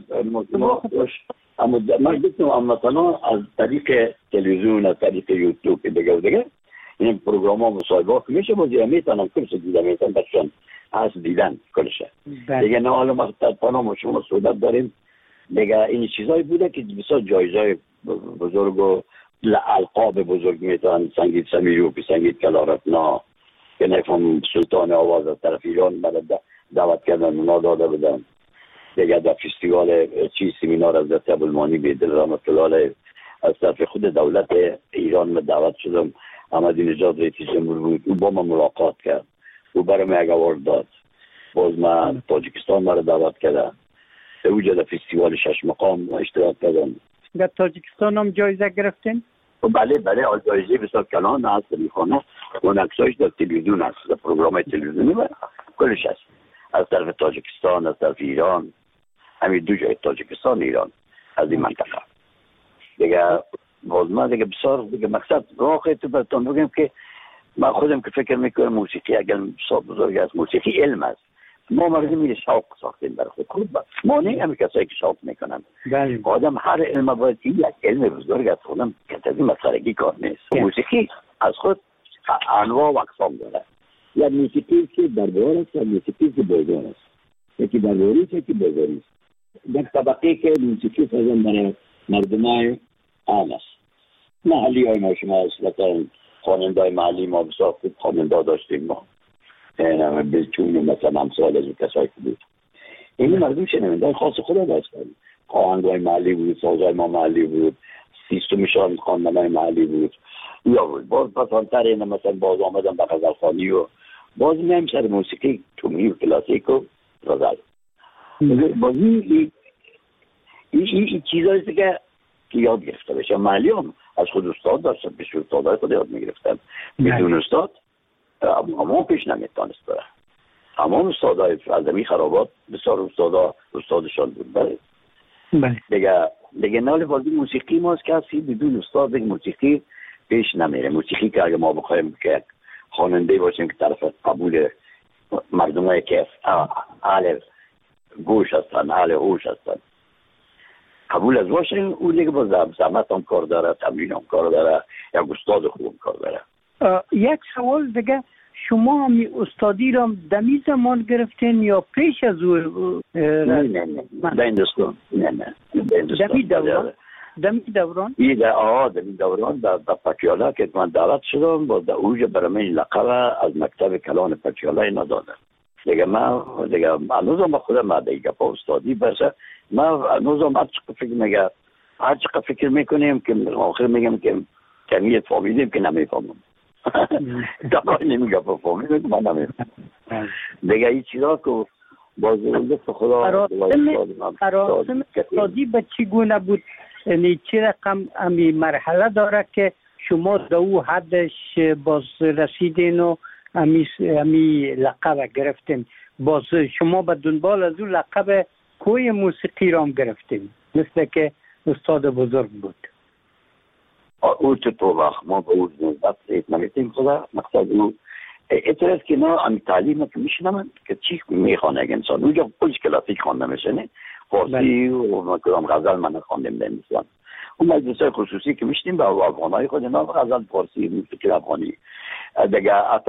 اما من بکنم امتنا از طریق تلویزیون از طریق یوتیوب دیگه و دیگه این پروگرام ها مصاحبه ها که میشه بازی میتونم کلش دیده میتونم بچن از دیدن کلشه دیگه نه حالا مقصد پانام شما صحبت داریم دیگه این چیزایی بوده که بسیار جایزای بزرگ و القاب بزرگ میتونن سنگیت سمیروپی سنگیت کلارتنا که نفهم سلطان آواز از طرف ایران برای دعوت کردن اونا داده بدن دیگه در فستیوال چی سمینار از دست ابوالمانی بیدل رحمت الله علیه از طرف خود دولت ایران من دعوت شدم احمدی نژاد رئیس جمهور بود او با من ملاقات کرد او برای من یک اوارد داد باز من تاجیکستان مرا دعوت کردن اوجه در فستیوال شش مقام اشتراک کردم در تاجیکستان هم جایزه گرفتین؟ بله بله جایزه بسیار کلان هست میخوانه و نقصایش در تلویزیون هست در پروگرام تلویزیونی و کلش هست از طرف تاجیکستان از طرف ایران همین دو جای تاجیکستان ایران از این منطقه دیگه باز من دیگه بسیار دیگه مقصد راقه تو براتون بگم که من خودم که فکر میکنم موسیقی اگر بسیار بزرگ است موسیقی علم است ما مردم میره شوق ساختیم برای خود خود با ما نه همین کسایی که شوق میکنن آدم هر علم باید این یک علم بزرگ است خودم که از این مسخرگی کار نیست موسیقی از خود انواع و اقسام داره یا موسیقی که دربار است یا موسیقی که بازار است یکی درباری است یکی بازاری است در طبقه که موسیقی سازن برای مردمای عام است محلی های ما شما مثلا خواننده های محلی ما بسیار خوب خواننده داشتیم ما این همه بلچون مثلا امثال از کسایی که بود این مردم شنونده خاص خدا داشتن خواننده های محلی بود سازهای ما محلی بود سیستمشان خواننده های محلی بود یا بود باز پسانتر این مثلا باز آمدن به غزلخوانی و باز میم سر موسیقی تومی و کلاسیک و غزل باز این این چیزهاییست که یاد گرفته بشه محلی هم از خود استاد داشتن پیش استادهای خود یاد میگرفتن بدون استاد اما پیش نمیتانست بره تمام استادهای عظمی خرابات بسیار استادا استادشان بود بله دیگه دیگه نال بازی موسیقی ماست که هستی بدون استاد دیگه موسیقی پیش نمیره موسیقی که اگه ما بخوایم که خواننده باشیم که طرف قبول مردمایی که اهل گوش هستن، اهل هوش هستن قبول از باشن، او دیگه با زحمت هم کار داره، تمرین هم کار داره، یک استاد خوب کار داره. یک سوال دیگه، شما همی استادی را دمی زمان گرفتین یا پیش از او؟ نه نه نه در هندوستان. نه نه دمی دوران؟ دمی دوران؟ ای در آه دمی دوران در پتیالا که من دعوت شدم با در اوج برای لقب از مکتب کلان پتیالا اینا دادم. دیگه من دیگه هنوزم خودم من دیگه با استادی برسه، من هنوزم هر چقدر فکر میگه هر چقدر فکر میکنیم که آخر میگم که کمیت فهمیدیم که نمیفهمم. دقیقا نمیگه با فهمیدیم که من نمیفهمم. دیگه این چیزا که بازرگه خدا مراسم استادی به چگونه بود؟ یعنی چه رقم امی مرحله داره که شما در او حدش باز رسیدین و امی, امی لقب گرفتین؟ باز شما به دنبال از او لقب کوی موسیقی را هم گرفتین مثل که استاد بزرگ بود. او چطور وقت ما به او نوبت نمیتیم خدا مقصد او اعتراض که نه امی تعلیم که میشنم که چی میخوانه اگه انسان اونجا پولیس کلاسیک خوانده میشنه فارسی و مکرم غزل من خوانده میشنم. اون مجلسای خصوصی که میشنیم به افغانهای خود اینا غزل فارسی موسیقی افغانی دیگه حتی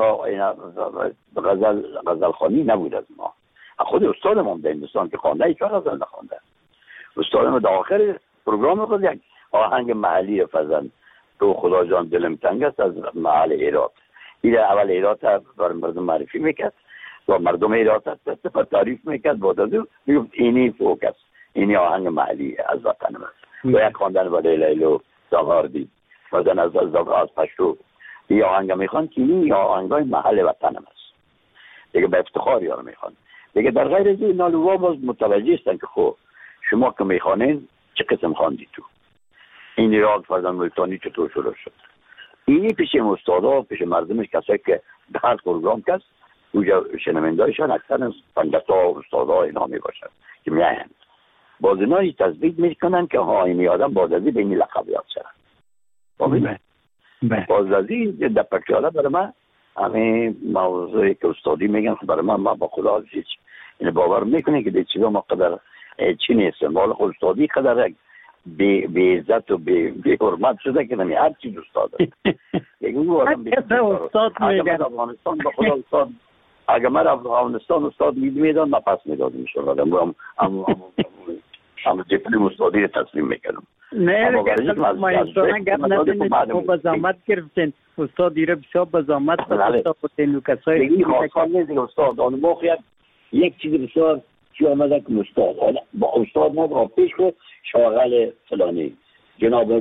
غزل غزل خوانی نبود از ما. خود استادم هم در هندوستان که خوانده ای چه غزل نخوانده. استادم در آخر پروگرام خود یک آهنگ محلی فزن تو خدا جان دلم تنگ است از محل ایرات. این اول ایرات بر مردم معرفی میکرد و مردم ایرات است تعریف میکرد بعد از اون میگفت اینی فوق است، اینی آهنگ محلی از وطن است. و یک خواندن ولی لیلو زاغاردی مثلا از از از پشتو این آهنگ میخوان که این آهنگای محل وطن است دیگه به افتخار یارو میخوان دیگه. در غیر از این نالوها باز متوجه هستن که خب شما که میخوانین چه قسم خواندی تو این راگ فرزن ملتانی چطور شروع شد. اینی پیش استادا پیش مردمش کسایی که در پروگرام کس اونجا شنوندهایشان اکثر پنجاه استادا اینا می باشن که میاین باز اینا این تصدیق میکنن که ها این آدم بازازی به این لقب یاد شدن. بازازی در پکیاله برای من همه موضوعی که استادی میگن برای من ما با خدا عزیز این باور میکنه که دیگه چیزا ما قدر چی نیستم مال خود استادی قدر به به عزت و به به حرمت شده که نمی هر چیز استاد دیگه اون آدم استاد میگن افغانستان به خدا استاد اگه من افغانستان استاد میدادم من پس میدادم ان شاء الله هم هم هم دیپلم استادی تسلیم میکردم. نه ما اینجا گپ نداریم با زحمت گرفتین استاد دیره بسیار با زحمت بودین و کسایی دیگه خاصا نیست استاد اون موقع یک چیز بسیار چی آمده که استاد با استاد ما پیش خود شاغل فلانی جناب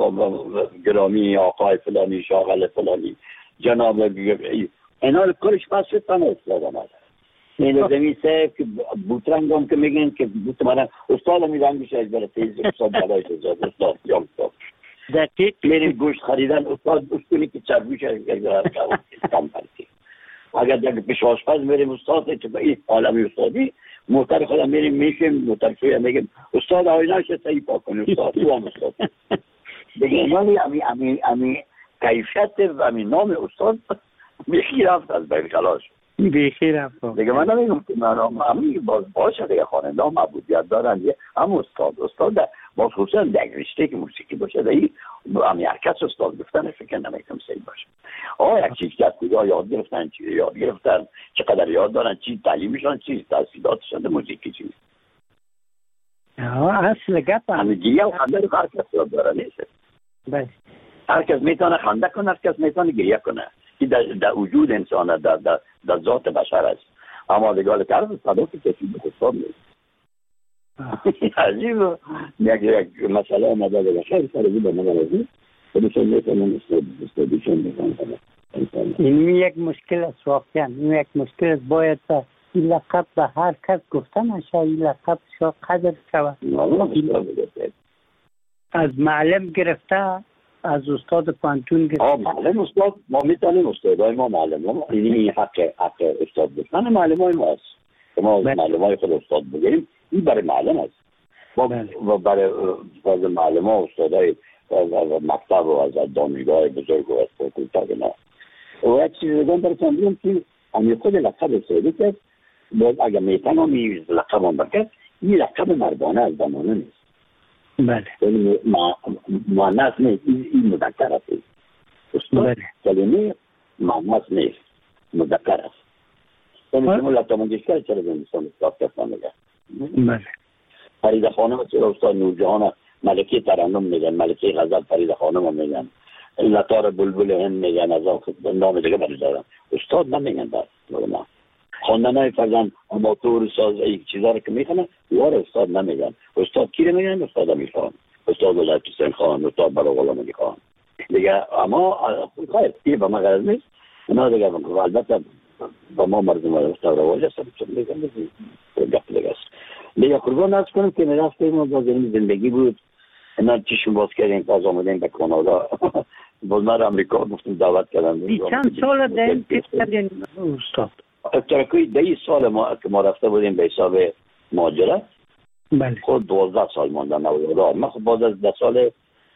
گرامی آقای فلانی شاغل فلانی جناب اینا رو کارش پس شد تنه استاد آمده. این زمین صاحب که بوترنگ هم که میگن که بوت مانا استاد میدن میشه از برای تیز استاد برای استاد استاد یا استاد دقیق میریم گوشت خریدن استاد استونی که چربیش از کم پرکی اگر در پیش آشپز میریم استاد تو به این عالمی استادی محتر خودم میریم میشیم محتر شوی میگیم استاد آینه شد صحیح پاک کنی استاد تو هم استاد دیگه یعنی امی امی امی کیفیت و امی نام استاد میخی رفت از بین خلاص بیخی رفت دیگه. من نمیگم که من امی باز باشه دیگه خواننده هم عبودیت دارن هم استاد استاد باز خصوصا در رشته که موسیقی باشه دیگه امی هرکس استاد گفتن فکر نمیکنم صحیح باشه. آه یک چیز که از کجا یاد گرفتن چی یاد گرفتن چقدر یاد دارن چی تعلیمشان چی تحصیلاتشان در موسیقی چی آه اصل گپ همه گریه و خنده رو هر کس یاد داره نیست. بله هر کس میتونه خنده کنه هر کس میتونه گریه کنه این در, در وجود انسان در, در, در ذات بشر است. اما دیگه طرف صدا که کسی به خود نیست عجیب یک مسئله آمده به خیلی سرزی به نظر ازی خودشون میتونن استادیشون بکنن. این یک مشکل است واقعا این یک مشکل است باید این لقب به هر کس گفته نشه این لقب شا قدر شود از معلم گرفته از استاد پانتون گرفته آه معلم استاد ما میتونیم استادای ما معلم ها این حق حق استاد بودن معلم های ما است ما معلم های خود استاد بگیریم این برای معلم است و برای برای معلم ها استادای مکتب و از دانشگاه بزرگ و از فاکولته نه و یک چیز دیگه براتون بگم که همین خود لقب سعودی که باز اگر میتونم این لقب هم بکرد این لقب مردانه از زمانه نیست. بله. یعنی معنیت نیست، این مذکر است. بله. کلمه معنیت نیست، مذکر است. یعنی شما لطا منگشتر چرا زمستان استاد کسان میگه؟ بله. فرید خانم چرا استاد نورجهان ملکه ترنم میگن، ملکه غزل فرید خانم میگن، لطار بلبل هند میگن، از آن نام دیگه برای دارن. استاد نمیگن در ما. خواندن های فرزن اماتور ساز یک چیزا رو که میخونن وار استاد نمیگن. استاد کی رو میگن؟ استاد امیرخان، استاد ولایت حسین خان، استاد برای غلام علی خان دیگه. اما خیر این به ما غرض نیست. اونا دیگه البته با ما مردم استاد رواج هست چون میگن گپ دیگه است. دیگه قربان از کنم که میرفتیم و باز این زندگی بود. اینا چشم باز کردیم باز آمدیم به کانادا. باز من امریکا گفتم دعوت کردم. چند سال داریم پیش کردین استاد؟ ترکوی دهی سال ما که ما رفته بودیم به حساب مهاجرت. بله. خود دوازده سال ماندم نود. من خود بعد از ده سال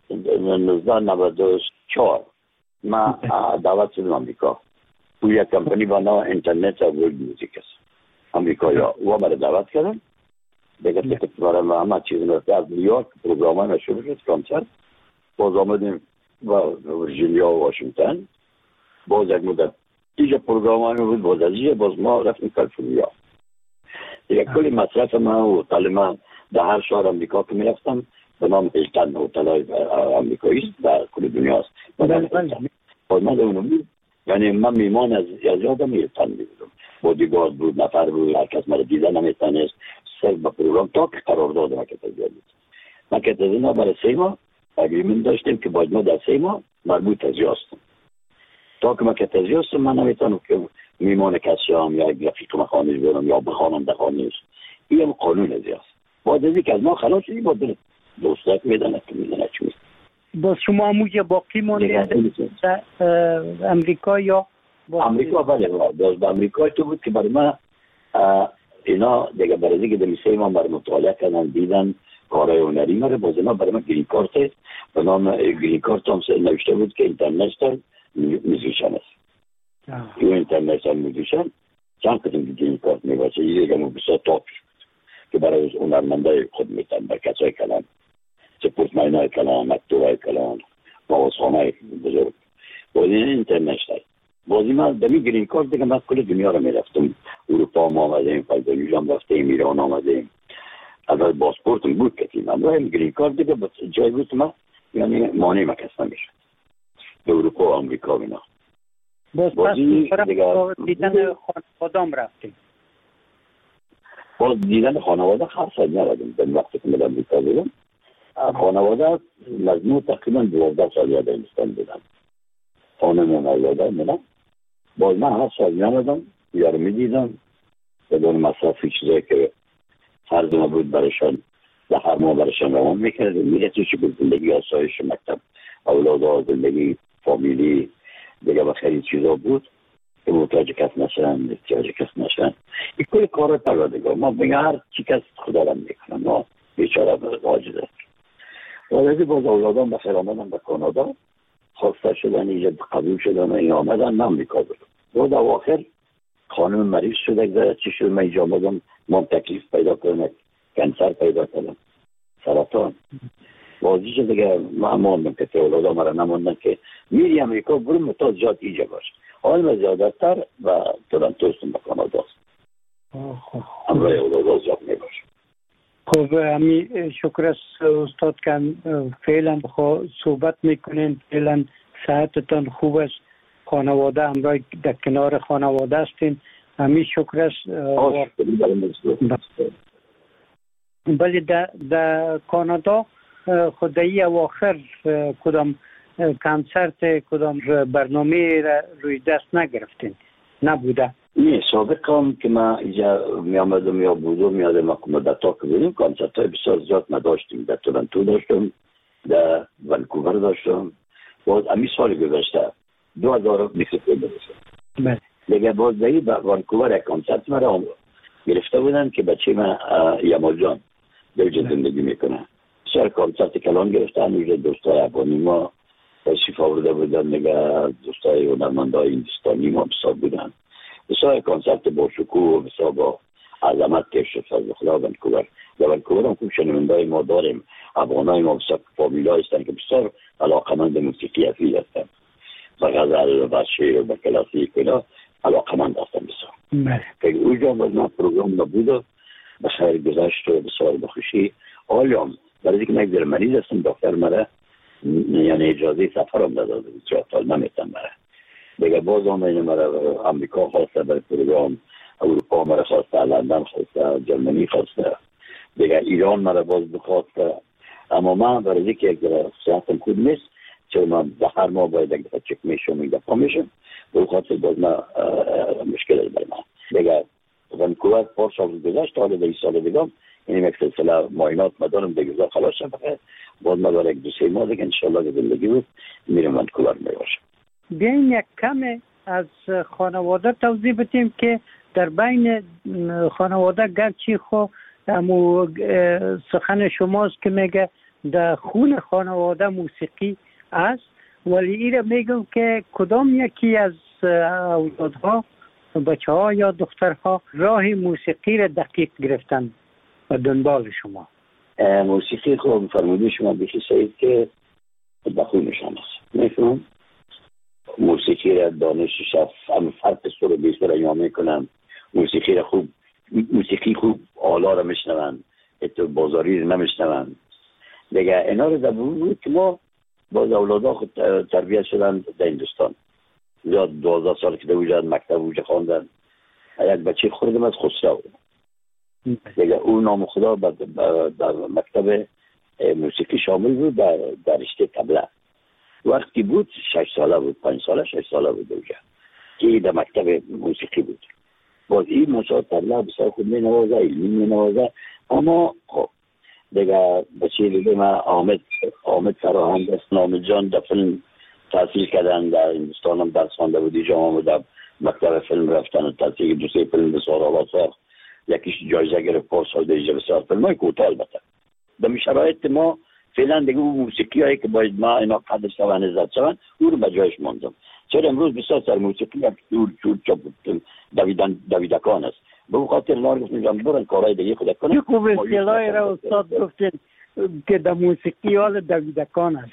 نوزده نود و چهار من دعوت شدم امریکا. توی یک کمپانی با نام اینترنت و ورلد موزیک است. امریکا یا و مرا دعوت کردن. دیگه که برای ما همه چیز نرفته از نیویورک پروگرام ها شروع شد کنسرت. باز آمدیم و ورجینیا و واشنگتن. باز یک مدت اینجا پروگرام ها بود. باز از اینجا باز ما رفتیم کالیفرنیا. دیگه کلی مصرف من و هتل من در هر شهر امریکا که میرفتم به نام هیلتن هتل های امریکایی است در کل دنیا است. باز من اونو بود. یعنی من میمان از یادم هیلتن میبودم. بودیگارد بود، نفر بود، هر کس مرا دیدن نمیتونست. صرف با پروگرام تا که قرار داد مکتب بود. مکتب اینا برای سه ماه اگریمنت داشتیم که باید ما در سه ماه مربوط از هستم. تا که مکتب هستم من نمیتونم که میمان کسی هم یا گرافیک مخانش برم یا بخوانم در خانش. این هم قانون از هست. باید از که از ما خلاص شدی باید دوستات میدنه که میدنه چی میست. باز شما همونجا باقی مانده در امریکا یا امریکا؟ بله باز به امریکا تو بود که برای من اینا دیگه برای دیگه دمیسه ما برای مطالعه کردن دیدن کارهای هنری مره. باز اینا برای من گرین کارت به نام گرین کارت هم نوشته بود که اینترنشنال میوزیشن است. این اینترنشنال میوزیشن چند قسم گرین کارت میباشه. یه دیگه مو بسیار تاپ که برای هنرمندای خود میتن بر کسای کلان چه پورتماینای کلان، مکتوبای کلان، باوزخانای بزرگ. باز این اینترنشنال بازی من دمی گرین کارت دیگه من کل دنیا رو میرفتم. اروپا ما آمدیم، فلسطین هم رفتیم، ایران آمدیم. اول پاسپورتم بود که من رایم گرین کارت دیگه با جای بود من یعنی مانع ما کس نمیشد به اروپا و امریکا اینا. باز پس دیگه دیدن خانواده هم رفتیم. باز دیدن خانواده خاصا نرفتیم. به وقتی که من امریکا بودم خانواده مجموع تقریبا دوازده سال یاد هندوستان بودن. خانم و اولاده منم. باز من هر سال میامدم یارو میدیدم بدون مصرفی چیزایی که فرض ما بود برایشان در هر ماه برایشان روان میکردیم. میرسید چی بود زندگی آسایش مکتب اولاده زندگی فامیلی دیگه و خیلی چیزا بود که محتاج کس نشن احتیاج کس نشن. این کل کار پروردگار ما بگه هر چی کس خدا را میکنم ما بیچاره واجده. ولی باز اولادان بخیر آمدن به کانادا خواسته شدن اینجا قبول شدن این آمدن من امریکا بودم. باز اواخر خانم مریض شده گذاره چی شد من اینجا آمدم ما تکلیف پیدا کنم کنسر پیدا کنم سرطان. بازی شد دیگه من ماندم که اولادان مرا نماندن که میری امریکا برم متاز جات اینجا باش. حال ما زیادتر و تورنتوستم به کانادا است. همراه اولادان زیاد میباش. خب همی شکر است استاد که فعلا صحبت میکنین. فعلا صحتتان خوب است. خانواده همراه در کنار خانواده هستین. همی شکر است. ولی در, در کانادا خدایی اواخر کدام کنسرت کدام برنامه روی دست نگرفتین نبوده؟ نه سابق هم که من اینجا می آمدم یا بودم میادم که مدت ها که بودیم کنسرت های بسیار زیاد نداشتیم. در تورنتو داشتم، در ونکوور داشتم. باز امی سال گذشته دو هزار و بیست داشتم. دیگه باز دهی به ونکوور یک کنسرت مرا گرفته بودن که بچه من یمال جان دوجه زندگی میکنه. بسیار کنسرت کلان گرفتن. اینجا دوستای افغانی ما تشریف آورده بودن. نگه دوستای هنرمندای هندوستانی ما بسیار بودن. بسیار کنسرت با شکوه و بسیار با عظمت که شد از خدا ونکوور. در ونکوور هم خوب شنوندای ما داریم، افغانای ما بسیار فامیلا هستند که بسیار علاقمند موسیقی افیل هستند، به غزل و شعر و به کلاسیک اینا علاقمند هستند بسیار. که اونجا باز من پروگرام نبود، به خیر گذشت و بسیار بخوشی. حالیام برای اینکه من یک مریض هستم، دکتر مرا یعنی اجازه سفرم داده بود، چهار نمیتونم برم دیگه. باز آمدیم مرا امریکا خواسته برای پروگرام، اروپا مرا خواسته، لندن خواسته، جرمنی خواسته، دیگه ایران مرا باز بخواسته. اما من برای اینکه یک صحتم خوب نیست، چون من به هر ماه باید یک دفعه چک میشم، یک دفعه میشم، به خاطر باز من مشکل است برای من. دیگه ونکوور پار سال گذشت، حالا دیگه سال دیگه این یک سلسله معاینات مدارم دیگه خلاص شد. باز ما برای یک دو سه ماه دیگه انشالله که زندگی بود میرم ونکوور میباشم. بیاین یک کم از خانواده توضیح بدیم که در بین خانواده گرچه خو امو سخن شماست که میگه در خون خانواده موسیقی است، ولی ایره میگم که کدام یکی از اولادها، بچه ها یا دخترها راه موسیقی را دقیق گرفتن و دنبال شما؟ موسیقی خوب فرمودی شما بیشی سعید که بخونشان است. میفهم موسیقی را دانشش است، هم فرق سر و بیست را ایام میکنم. موسیقی را خوب موسیقی خوب آلا را میشنون، اتو بازاری را نمیشنون دیگه. اینا را در بود که ما باز اولادا خود تربیت شدن در هندوستان. زیاد دوازده سال که در وجود مکتب وجود خواندن. یک بچه خوردم از خسرو دیگه، اون نام خدا در مکتب موسیقی شامل بود، در, در رشته طبله. وقتی بود شش ساله بود، پنج ساله شش ساله بود اونجا که در مکتب موسیقی بود. باز این موسیقی طبله بسیار خوب می نوازه، علمی می نوازه. اما خب دیگه بچه دیگه من آمد آمد فراهند است، نامد جان در فیلم تحصیل کردن، در هندوستان هم درس خوانده بود، اینجا آمد در مکتب فیلم رفتن تحصیل دو سه فیلم بسیار آلا ساخت. یکیش جایزه گرفت پارس سال دیگه بسیار فیلم های کوتاه. البته در شرایط ما فعلا دیگه اون موسیقی هایی که باید ما اینا قدر شوند عزت شوند او رو به جایش ماندم. چرا امروز بسیار سر موسیقی یک دور چور چپ دویدن دویدکان است. به خاطر نار گفتم جان برن کارهای دیگه خود کنن. یک خوب اصطلاحی را استاد گفتن که در موسیقی حال دویدکان است.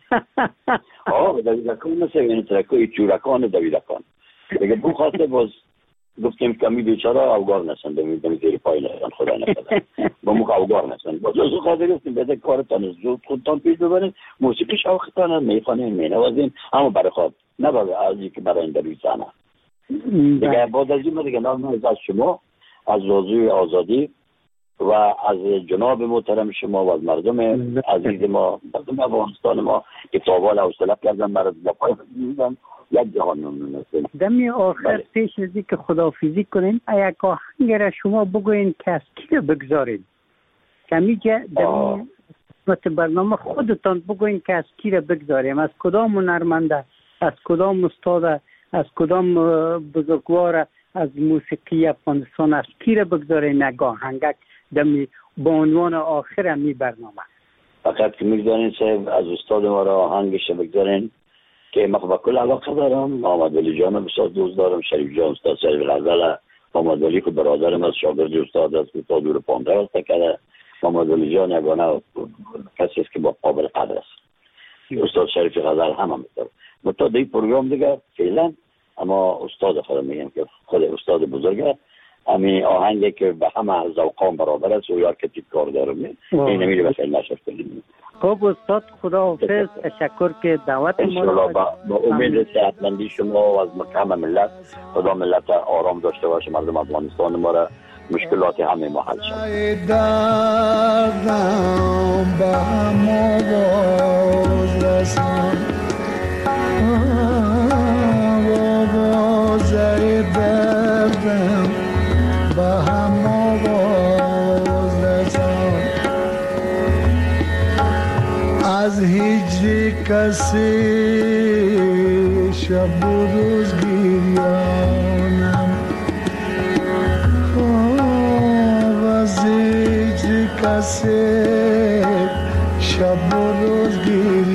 آه دویدکان مثل این ترکوی چورکان دویدکان دیگه. به خاطر باز گفتیم کمی بیچاره اوگار نشن، دمیدم زیر پای نشن، خدا نکنه با موقع اوگار نشن. باز از خاطر گفتیم بده کارتان زود خودتان پیش ببرین، موسیقی شوقتان میخوانین مینوازین، اما برای خود نه برای ازی که برای این در روی صحنه دیگه. بعد از این دیگه نام از شما، از رادیوی آزادی و از جناب محترم شما و از مردم عزیز ما، مردم افغانستان ما که تاوال حوصله کردن برای دفاع میدن، یک جهان ممنون هستیم. دمی آخر پیش از اینکه خداحافظی کنین، یک آهنگ را شما بگوین که از کی را بگذارین؟ کمیگه دمی قسمت برنامه خودتان بگوین که از کی را بگذاریم، از کدام هنرمنده، از کدام استاد، از کدام بزرگوار از موسیقی افغانستان از کی را بگذارین؟ یک آهنگک دمی با عنوان آخر همی برنامه. فقط که میگذارین صاحب از استاد ما را آهنگش بگذارین که من با کل علاقه دارم. محمد علی جان بسیار دوست دارم، شریف جان استاد شریف غزل، محمد علی که برادرم از شاگرد استاد است که تا دور پانده است کرده. محمد علی جان یگانه کسی است که با قابل قدر است. استاد شریف غزل هم هم می‌دارم. متأ این پروگرام دیگه فعلا اما استاد خودم میگم که خود استاد بزرگه. همین آهنگی که به همه ذوقام برابر است و یا که کار دارم این نمیره به فعلا نشد کنیم. خب استاد خداحافظ، تشکر که دعوت ما را با امید صحتمندی شما و از مکرم ملت، خدا ملت آرام داشته باشه، مردم افغانستان ما را مشکلات همه ما حل شد. از هجر کسی شب و روز گریانم، از هجر کسی شب و روز گریانم.